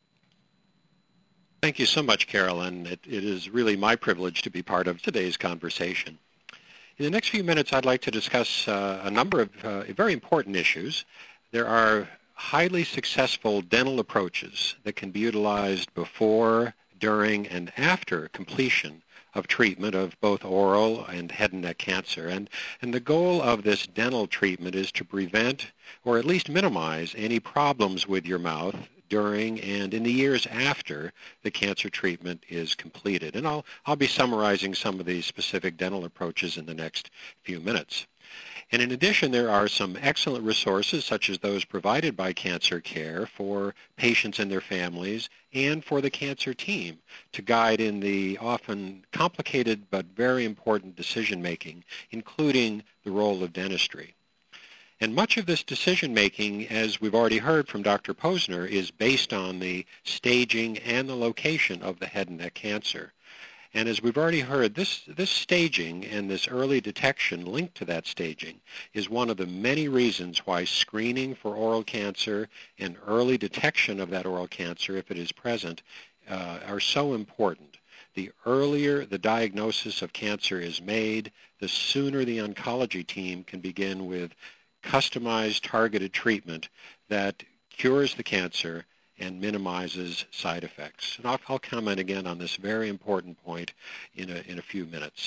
Thank you so much, Carolyn. It, it is really my privilege to be part of today's conversation. In the next few minutes, I'd like to discuss uh, a number of uh, very important issues. There are highly successful dental approaches that can be utilized before, during, and after completion of treatment of both oral and head and neck cancer. And, and the goal of this dental treatment is to prevent or at least minimize any problems with your mouth during and in the years after the cancer treatment is completed. And I'll, I'll be summarizing some of these specific dental approaches in the next few minutes. And in addition, there are some excellent resources, such as those provided by Cancer Care, for patients and their families and for the cancer team to guide in the often complicated but very important decision-making, including the role of dentistry. And much of this decision-making, as we've already heard from Doctor Posner, is based on the staging and the location of the head and neck cancer. And as we've already heard, this, this staging and this early detection linked to that staging is one of the many reasons why screening for oral cancer and early detection of that oral cancer, if it is present, uh, are so important. The earlier the diagnosis of cancer is made, the sooner the oncology team can begin with customized, targeted treatment that cures the cancer and minimizes side effects. And I'll, I'll comment again on this very important point in a, in a few minutes.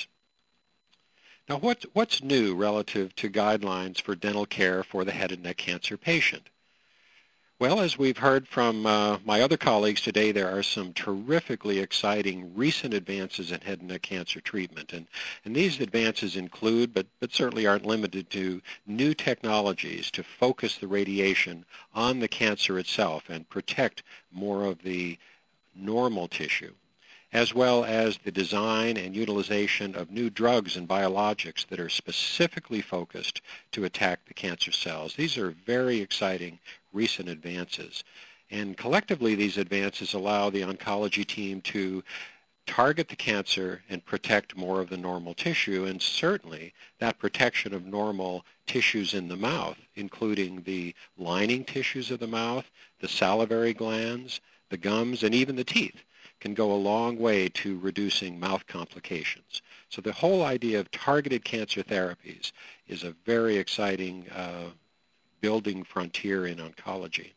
Now, what, what's new relative to guidelines for dental care for the head and neck cancer patient? Well, as we've heard from uh, my other colleagues today, there are some terrifically exciting recent advances in head and neck cancer treatment. And, and these advances include, but, but certainly aren't limited to, new technologies to focus the radiation on the cancer itself and protect more of the normal tissue, as well as the design and utilization of new drugs and biologics that are specifically focused to attack the cancer cells. These are very exciting recent advances. And collectively, these advances allow the oncology team to target the cancer and protect more of the normal tissue, and certainly that protection of normal tissues in the mouth, including the lining tissues of the mouth, the salivary glands, the gums, and even the teeth, can go a long way to reducing mouth complications. So the whole idea of targeted cancer therapies is a very exciting uh, building frontier in oncology.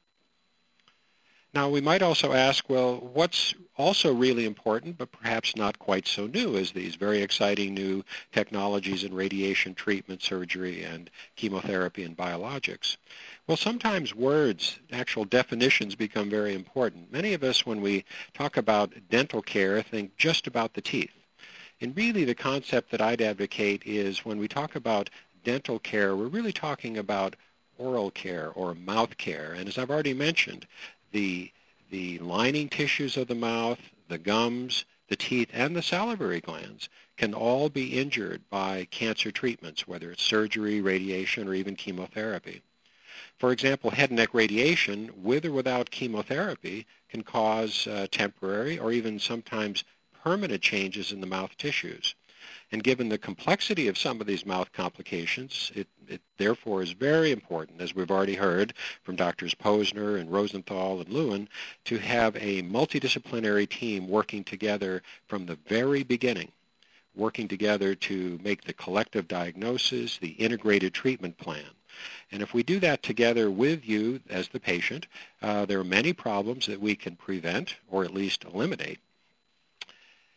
Now, we might also ask, well, what's also really important, but perhaps not quite so new, is these very exciting new technologies in radiation treatment, surgery, and chemotherapy and biologics? Well, sometimes words, actual definitions, become very important. Many of us, when we talk about dental care, think just about the teeth. And really, the concept that I'd advocate is when we talk about dental care, we're really talking about oral care or mouth care. And as I've already mentioned, the, the lining tissues of the mouth, the gums, the teeth, and the salivary glands can all be injured by cancer treatments, whether it's surgery, radiation, or even chemotherapy. For example, head and neck radiation, with or without chemotherapy, can cause uh, temporary or even sometimes permanent changes in the mouth tissues. And given the complexity of some of these mouth complications, it, it therefore is very important, as we've already heard from Doctors Posner and Rosenthal and Lewin, to have a multidisciplinary team working together from the very beginning, working together to make the collective diagnosis, the integrated treatment plan. And if we do that together with you as the patient, uh, there are many problems that we can prevent or at least eliminate.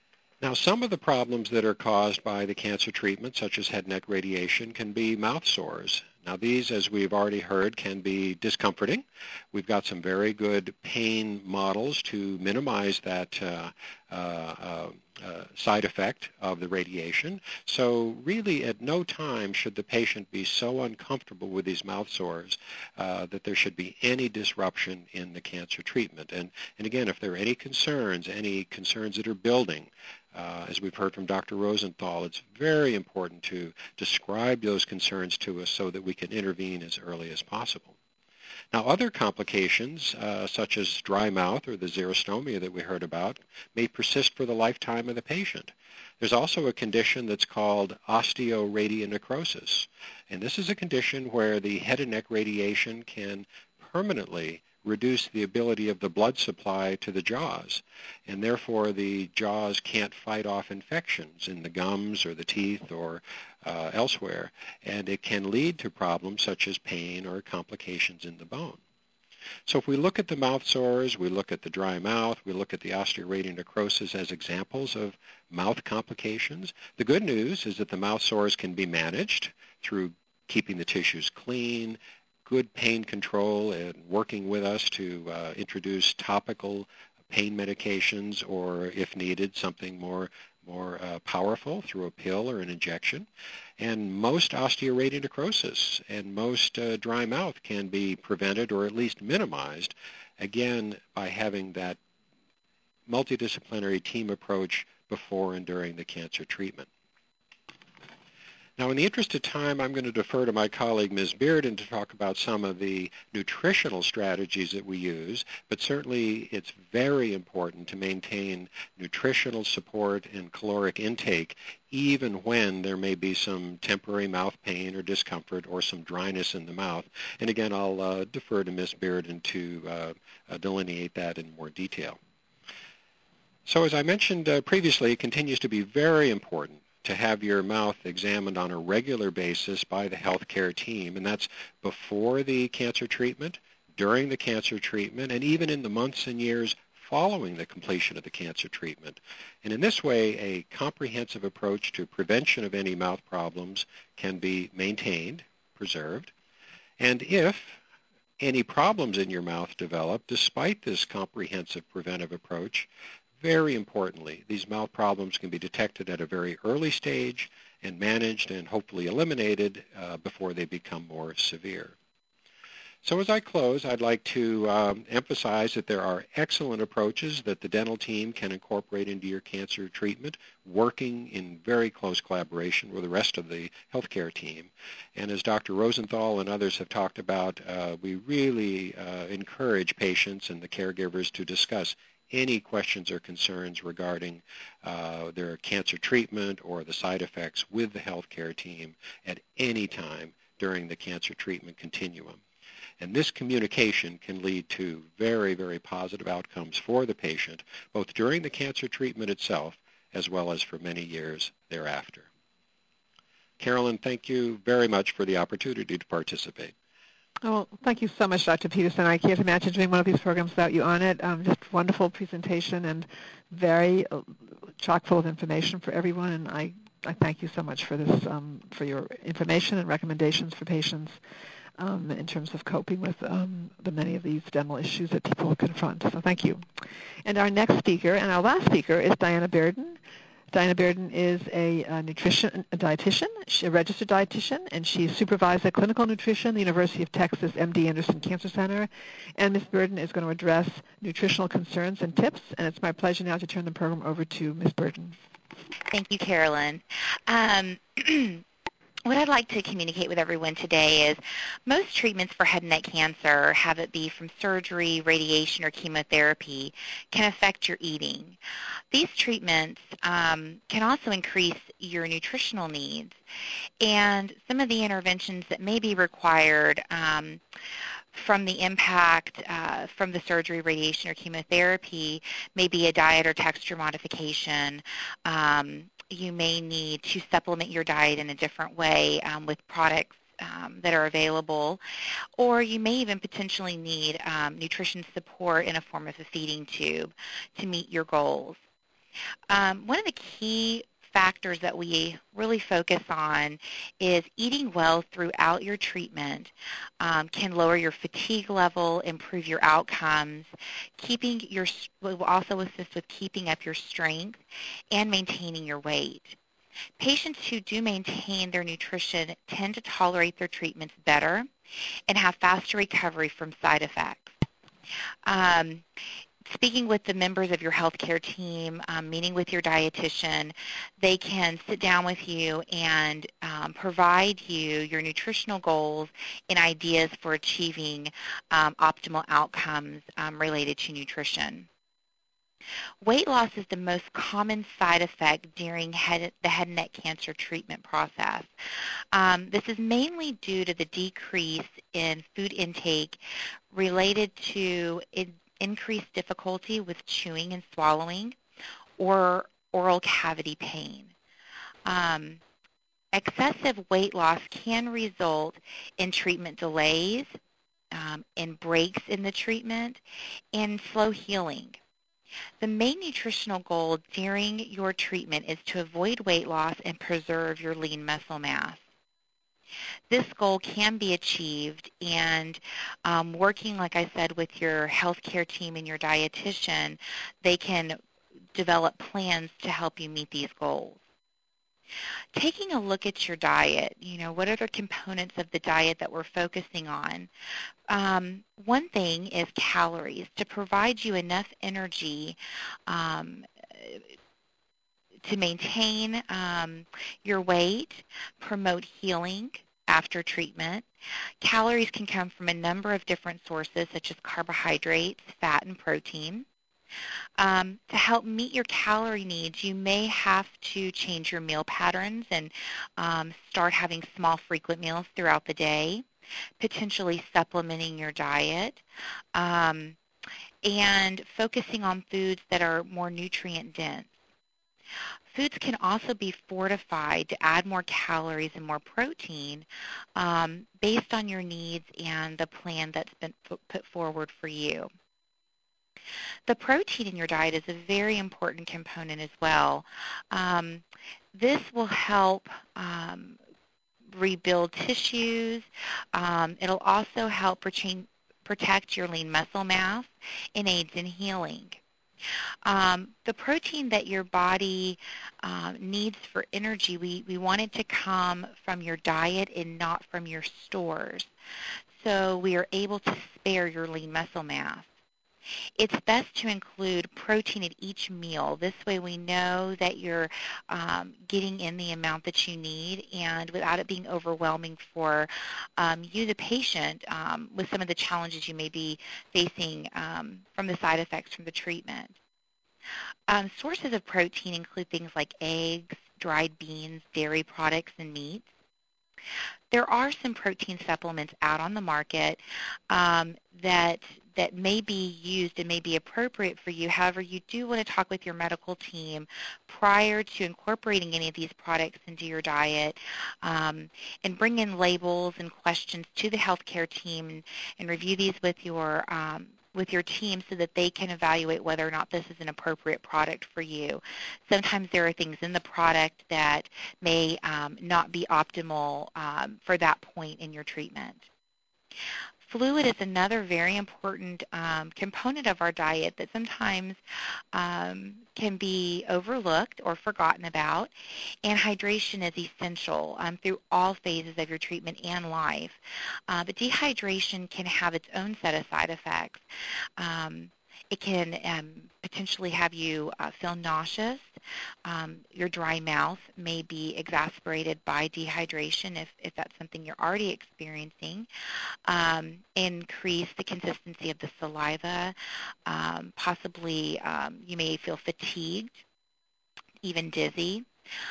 Now, some of the problems that are caused by the cancer treatment, such as head and neck radiation, can be mouth sores. Now, these, as we've already heard, can be discomforting. We've got some very good pain models to minimize that uh, uh, uh, uh, side effect of the radiation. So really, at no time should the patient be so uncomfortable with these mouth sores uh, that there should be any disruption in the cancer treatment. And, and again, if there are any concerns, any concerns that are building, Uh, as we've heard from Doctor Rosenthal, it's very important to describe those concerns to us so that we can intervene as early as possible. Now, other complications, uh, such as dry mouth or the xerostomia that we heard about, may persist for the lifetime of the patient. There's also a condition that's called osteoradionecrosis, and this is a condition where the head and neck radiation can permanently reduce the ability of the blood supply to the jaws, and therefore the jaws can't fight off infections in the gums or the teeth or uh, elsewhere, and it can lead to problems such as pain or complications in the bone. So if we look at the mouth sores, we look at the dry mouth, we look at the osteoradionecrosis as examples of mouth complications, the good news is that the mouth sores can be managed through keeping the tissues clean, good pain control, and working with us to uh, introduce topical pain medications, or if needed, something more more uh, powerful through a pill or an injection. And most osteoradionecrosis and most uh, dry mouth can be prevented or at least minimized, again, by having that multidisciplinary team approach before and during the cancer treatment. Now, in the interest of time, I'm going to defer to my colleague, Miz Bearden, to talk about some of the nutritional strategies that we use, but certainly it's very important to maintain nutritional support and caloric intake even when there may be some temporary mouth pain or discomfort or some dryness in the mouth. And again, I'll uh, defer to Miz Bearden to uh, uh, delineate that in more detail. So as I mentioned uh, previously, it continues to be very important to have your mouth examined on a regular basis by the healthcare team, and that's before the cancer treatment, during the cancer treatment, and even in the months and years following the completion of the cancer treatment. And in this way, a comprehensive approach to prevention of any mouth problems can be maintained, preserved, and if any problems in your mouth develop despite this comprehensive preventive approach, very importantly, these mouth problems can be detected at a very early stage and managed and hopefully eliminated uh, before they become more severe. So as I close, I'd like to um, emphasize that there are excellent approaches that the dental team can incorporate into your cancer treatment, working in very close collaboration with the rest of the healthcare team. And as Doctor Rosenthal and others have talked about, uh, we really uh, encourage patients and the caregivers to discuss any questions or concerns regarding uh, their cancer treatment or the side effects with the healthcare team at any time during the cancer treatment continuum. And this communication can lead to very, very positive outcomes for the patient, both during the cancer treatment itself as well as for many years thereafter. Carolyn, thank you very much for the opportunity to participate. Oh, thank you so much, Doctor Peterson. I can't imagine doing one of these programs without you on it. Um, just wonderful presentation and very uh, chock full of information for everyone. And I, I thank you so much for this, um, for your information and recommendations for patients um, in terms of coping with um, the many of these dental issues that people confront. So thank you. And our next speaker and our last speaker is Diana Bearden. Diana Bearden is a, a nutrition, a dietitian, she's a registered dietitian, and she supervised at clinical nutrition at the University of Texas M D Anderson Cancer Center. And Miz Bearden is going to address nutritional concerns and tips. And it's my pleasure now to turn the program over to Miz Bearden. Thank you, Carolyn. Um, What I'd like to communicate with everyone today is most treatments for head and neck cancer, have it be from surgery, radiation, or chemotherapy, can affect your eating. These treatments um, can also increase your nutritional needs, and some of the interventions that may be required um, from the impact uh, from the surgery, radiation, or chemotherapy may be a diet or texture modification. Um, you may need to supplement your diet in a different way um, with products um, that are available, or you may even potentially need um, nutrition support in a form of a feeding tube to meet your goals. Um, one of the key factors that we really focus on is eating well throughout your treatment um, can lower your fatigue level, improve your outcomes, keeping your, will also assist with keeping up your strength and maintaining your weight. Patients who do maintain their nutrition tend to tolerate their treatments better and have faster recovery from side effects. Um, Speaking with the members of your healthcare team, um, meeting with your dietitian, they can sit down with you and um, provide you your nutritional goals and ideas for achieving um, optimal outcomes um, related to nutrition. Weight loss is the most common side effect during head, the head and neck cancer treatment process. Um, this is mainly due to the decrease in food intake related to in, increased difficulty with chewing and swallowing or oral cavity pain. Um, excessive weight loss can result in treatment delays, um, in breaks in the treatment, and slow healing. The main nutritional goal during your treatment is to avoid weight loss and preserve your lean muscle mass. This goal can be achieved, and um, working, like I said, with your healthcare team and your dietitian, they can develop plans to help you meet these goals. Taking a look at your diet, you know, what are the components of the diet that we're focusing on? Um, one thing is calories, to provide you enough energy um, to maintain um, your weight, promote healing after treatment. Calories can come from a number of different sources, such as carbohydrates, fat, and protein. Um, to help meet your calorie needs, you may have to change your meal patterns and um, start having small, frequent meals throughout the day, potentially supplementing your diet, um, and focusing on foods that are more nutrient-dense. Foods can also be fortified to add more calories and more protein um, based on your needs and the plan that's been put forward for you. The protein in your diet is a very important component as well. Um, this will help um, rebuild tissues. Um, it'll also help protect your lean muscle mass and aids in healing. Um, the protein that your body uh, needs for energy, we, we want it to come from your diet and not from your stores. So we are able to spare your lean muscle mass. It's best to include protein at each meal. This way we know that you're um, getting in the amount that you need and without it being overwhelming for um, you, the patient, um, with some of the challenges you may be facing um, from the side effects from the treatment. Um, sources of protein include things like eggs, dried beans, dairy products, and meats. There are some protein supplements out on the market um, that that may be used and may be appropriate for you. However, you do want to talk with your medical team prior to incorporating any of these products into your diet um, and bring in labels and questions to the healthcare team and, and review these with your um, with your team so that they can evaluate whether or not this is an appropriate product for you. Sometimes there are things in the product that may um, not be optimal um, for that point in your treatment. Fluid is another very important um, component of our diet that sometimes um, can be overlooked or forgotten about, and hydration is essential um, through all phases of your treatment and life. Uh, but dehydration can have its own set of side effects. Um, It can um, potentially have you uh, feel nauseous. Um, your dry mouth may be exacerbated by dehydration if, if that's something you're already experiencing. Um, increase the consistency of the saliva. Um, possibly um, you may feel fatigued, even dizzy.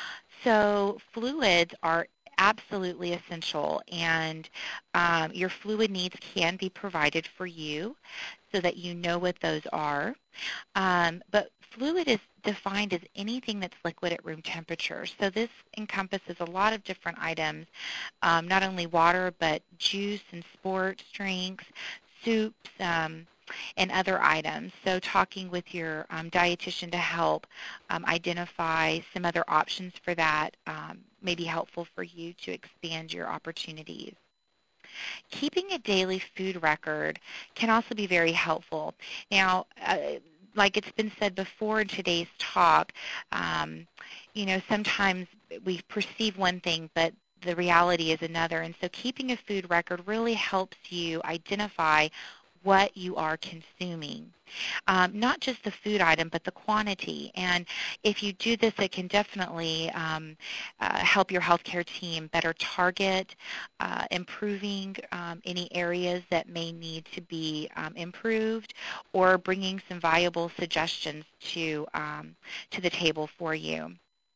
So fluids are absolutely essential, and um, your fluid needs can be provided for you so that you know what those are. Um, but fluid is defined as anything that's liquid at room temperature. So this encompasses a lot of different items, um, not only water, but juice and sports drinks, soups, um, and other items. So talking with your um, dietitian to help um, identify some other options for that um, may be helpful for you to expand your opportunities. Keeping a daily food record can also be very helpful. Now, uh, like it's been said before in today's talk, um, you know, sometimes we perceive one thing, but the reality is another. And so keeping a food record really helps you identify what you are consuming. Um, not just the food item, but the quantity. And if you do this, it can definitely um, uh, help your healthcare team better target uh, improving um, any areas that may need to be um, improved, or bringing some valuable suggestions to um, to the table for you.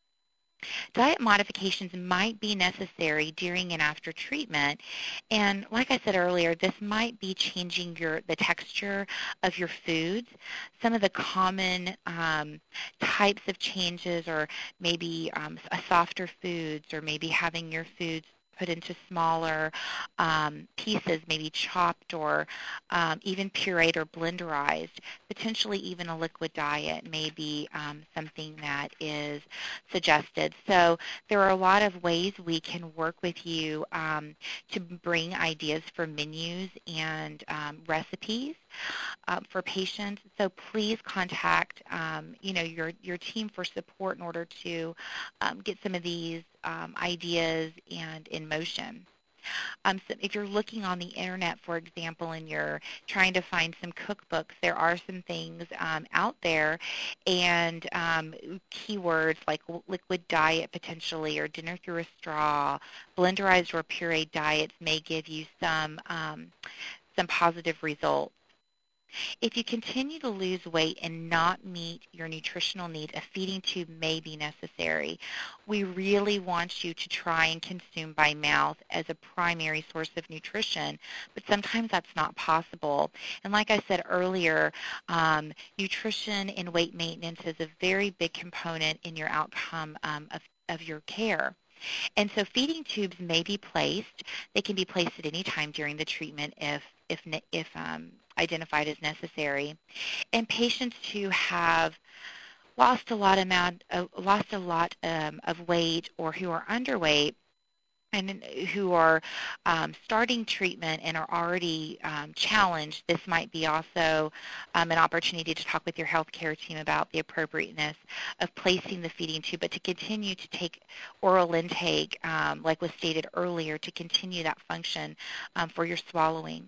Diet modifications might be necessary during and after treatment, and like I said earlier, this might be changing your the texture of your foods. Some of the common um, types of changes are maybe um, a softer foods, or maybe having your foods put into smaller um, pieces, maybe chopped or um, even pureed or blenderized. Potentially even a liquid diet may be um, something that is suggested. So there are a lot of ways we can work with you um, to bring ideas for menus and um, recipes uh, for patients. So please contact um, you know your your team for support in order to um, get some of these um, ideas and in motion. Um, so if you're looking on the internet, for example, and you're trying to find some cookbooks, there are some things um, out there, and um, keywords like liquid diet potentially, or dinner through a straw, blenderized or pureed diets may give you some um, some positive results. If you continue to lose weight and not meet your nutritional needs, a feeding tube may be necessary. We really want you to try and consume by mouth as a primary source of nutrition, but sometimes that's not possible. And like I said earlier, um, nutrition and weight maintenance is a very big component in your outcome um, of, of your care. And so feeding tubes may be placed. They can be placed at any time during the treatment if if if um, identified as necessary. And patients who have lost a lot amount, uh, lost a lot um, of weight, or who are underweight, and who are um, starting treatment and are already um, challenged, this might be also um, an opportunity to talk with your healthcare team about the appropriateness of placing the feeding tube, but to continue to take oral intake, um, like was stated earlier, to continue that function um, for your swallowing.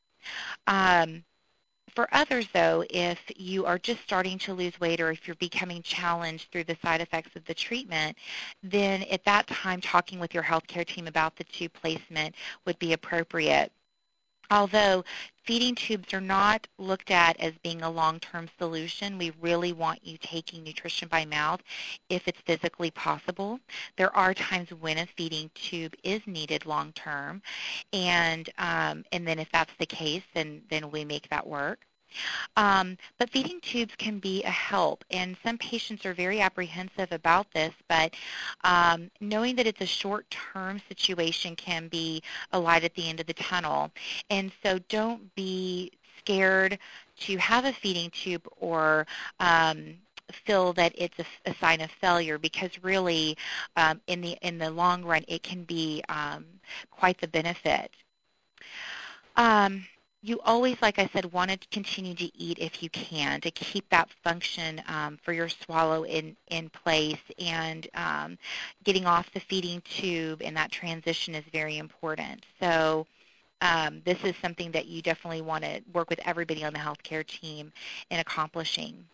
Um, For others, though, if you are just starting to lose weight, or if you're becoming challenged through the side effects of the treatment, then at that time talking with your healthcare team about the tube placement would be appropriate. Although feeding tubes are not looked at as being a long-term solution, we really want you taking nutrition by mouth if it's physically possible. There are times when a feeding tube is needed long-term, and um, and then if that's the case, then, then we make that work. Um, but feeding tubes can be a help, and some patients are very apprehensive about this, but um, knowing that it's a short-term situation can be a light at the end of the tunnel. And so don't be scared to have a feeding tube or um, feel that it's a, a sign of failure, because really um, in the in the long run it can be um, quite the benefit. Um, you always, like I said, want to continue to eat if you can, to keep that function um, for your swallow in, in place, and um, getting off the feeding tube and that transition is very important. So um, this is something that you definitely want to work with everybody on the healthcare team in accomplishing.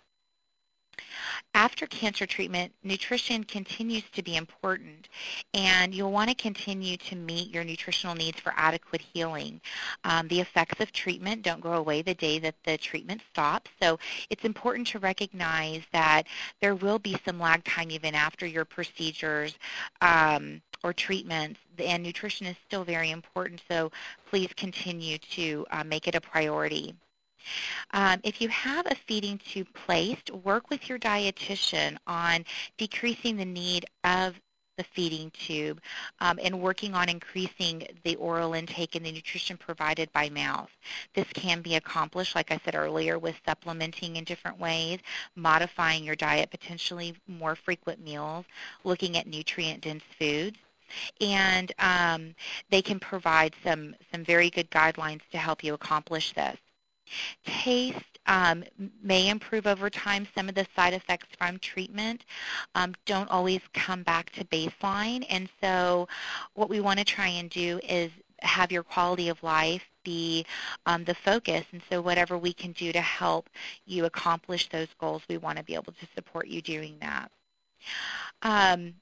After cancer treatment, nutrition continues to be important, and you'll want to continue to meet your nutritional needs for adequate healing. Um, the effects of treatment don't go away the day that the treatment stops, so it's important to recognize that there will be some lag time even after your procedures um, or treatments, and nutrition is still very important, so please continue to uh, make it a priority. Um, if you have a feeding tube placed, work with your dietitian on decreasing the need of the feeding tube, um, and working on increasing the oral intake and the nutrition provided by mouth. This can be accomplished, like I said earlier, with supplementing in different ways, modifying your diet, potentially more frequent meals, looking at nutrient-dense foods. And um, they can provide some, some very good guidelines to help you accomplish this. Taste um, may improve over time. Some of the side effects from treatment um, don't always come back to baseline, and so what we want to try and do is have your quality of life be um, the focus, and so whatever we can do to help you accomplish those goals, we want to be able to support you doing that. Um,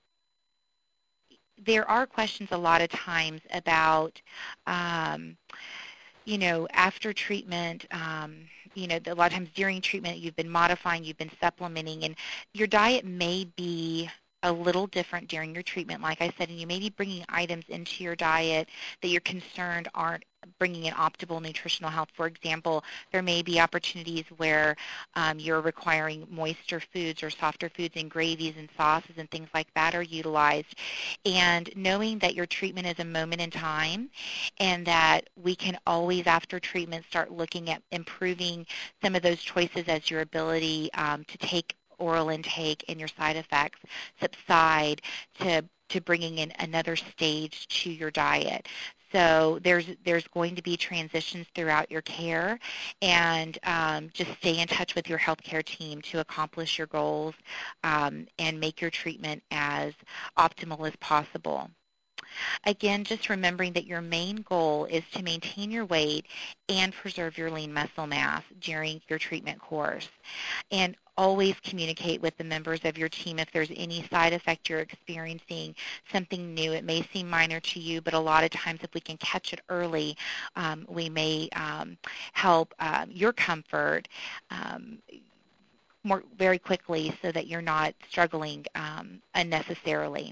there are questions a lot of times about um, you know, after treatment, um, you know, a lot of times during treatment, you've been modifying, you've been supplementing, and your diet may be a little different during your treatment, like I said, and you may be bringing items into your diet that you're concerned aren't bringing in optimal nutritional health. For example, there may be opportunities where um, you're requiring moister foods or softer foods and gravies and sauces and things like that are utilized. And knowing that your treatment is a moment in time and that we can always, after treatment, start looking at improving some of those choices as your ability um, to take oral intake and your side effects subside to, to bringing in another stage to your diet. So there's there's going to be transitions throughout your care, and um, just stay in touch with your healthcare team to accomplish your goals um, and make your treatment as optimal as possible. Again, just remembering that your main goal is to maintain your weight and preserve your lean muscle mass during your treatment course. And always communicate with the members of your team if there's any side effect you're experiencing, something new. It may seem minor to you, but a lot of times if we can catch it early, um, we may um, help um, your comfort um, more very quickly so that you're not struggling um, unnecessarily.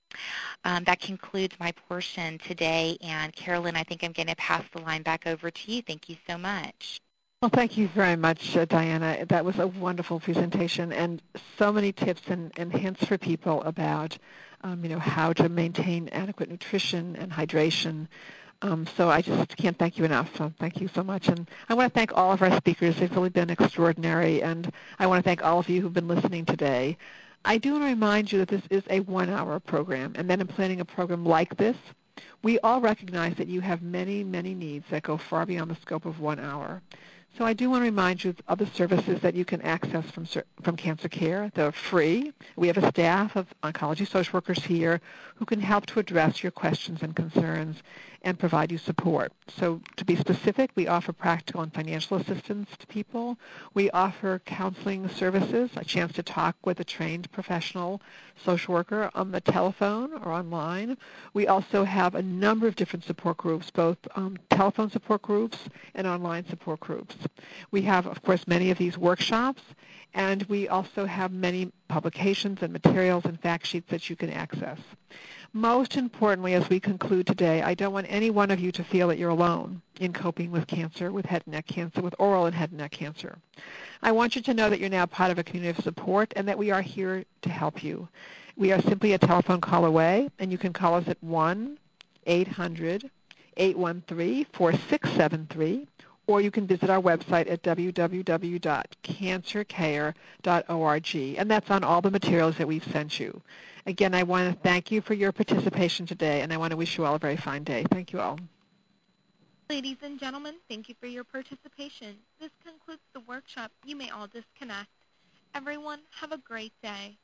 Um, that concludes my portion today, and Carolyn, I think I'm going to pass the line back over to you. Thank you so much. Well, thank you very much, uh, Diana. That was a wonderful presentation, and so many tips and, and hints for people about, um, you know, how to maintain adequate nutrition and hydration. Um, so I just can't thank you enough. So thank you so much. And I want to thank all of our speakers. They've really been extraordinary, and I want to thank all of you who've been listening today. I do want to remind you that this is a one-hour program, and then in planning a program like this, we all recognize that you have many, many needs that go far beyond the scope of one hour. So I do want to remind you of the services that you can access from from Cancer Care. They're free. We have a staff of oncology social workers here who can help to address your questions and concerns and provide you support. So to be specific, we offer practical and financial assistance to people. We offer counseling services, a chance to talk with a trained professional social worker on the telephone or online. We also have a number of different support groups, both um, telephone support groups and online support groups. We have, of course, many of these workshops, and we also have many publications and materials and fact sheets that you can access. Most importantly, as we conclude today, I don't want any one of you to feel that you're alone in coping with cancer, with head and neck cancer, with oral and head and neck cancer. I want you to know that you're now part of a community of support and that we are here to help you. We are simply a telephone call away, and you can call us at one eight hundred eight one three four six seven three, or you can visit our website at w w w dot cancer care dot org, and that's on all the materials that we've sent you. Again, I want to thank you for your participation today, and I want to wish you all a very fine day. Thank you all. Ladies and gentlemen, thank you for your participation. This concludes the workshop. You may all disconnect. Everyone, have a great day.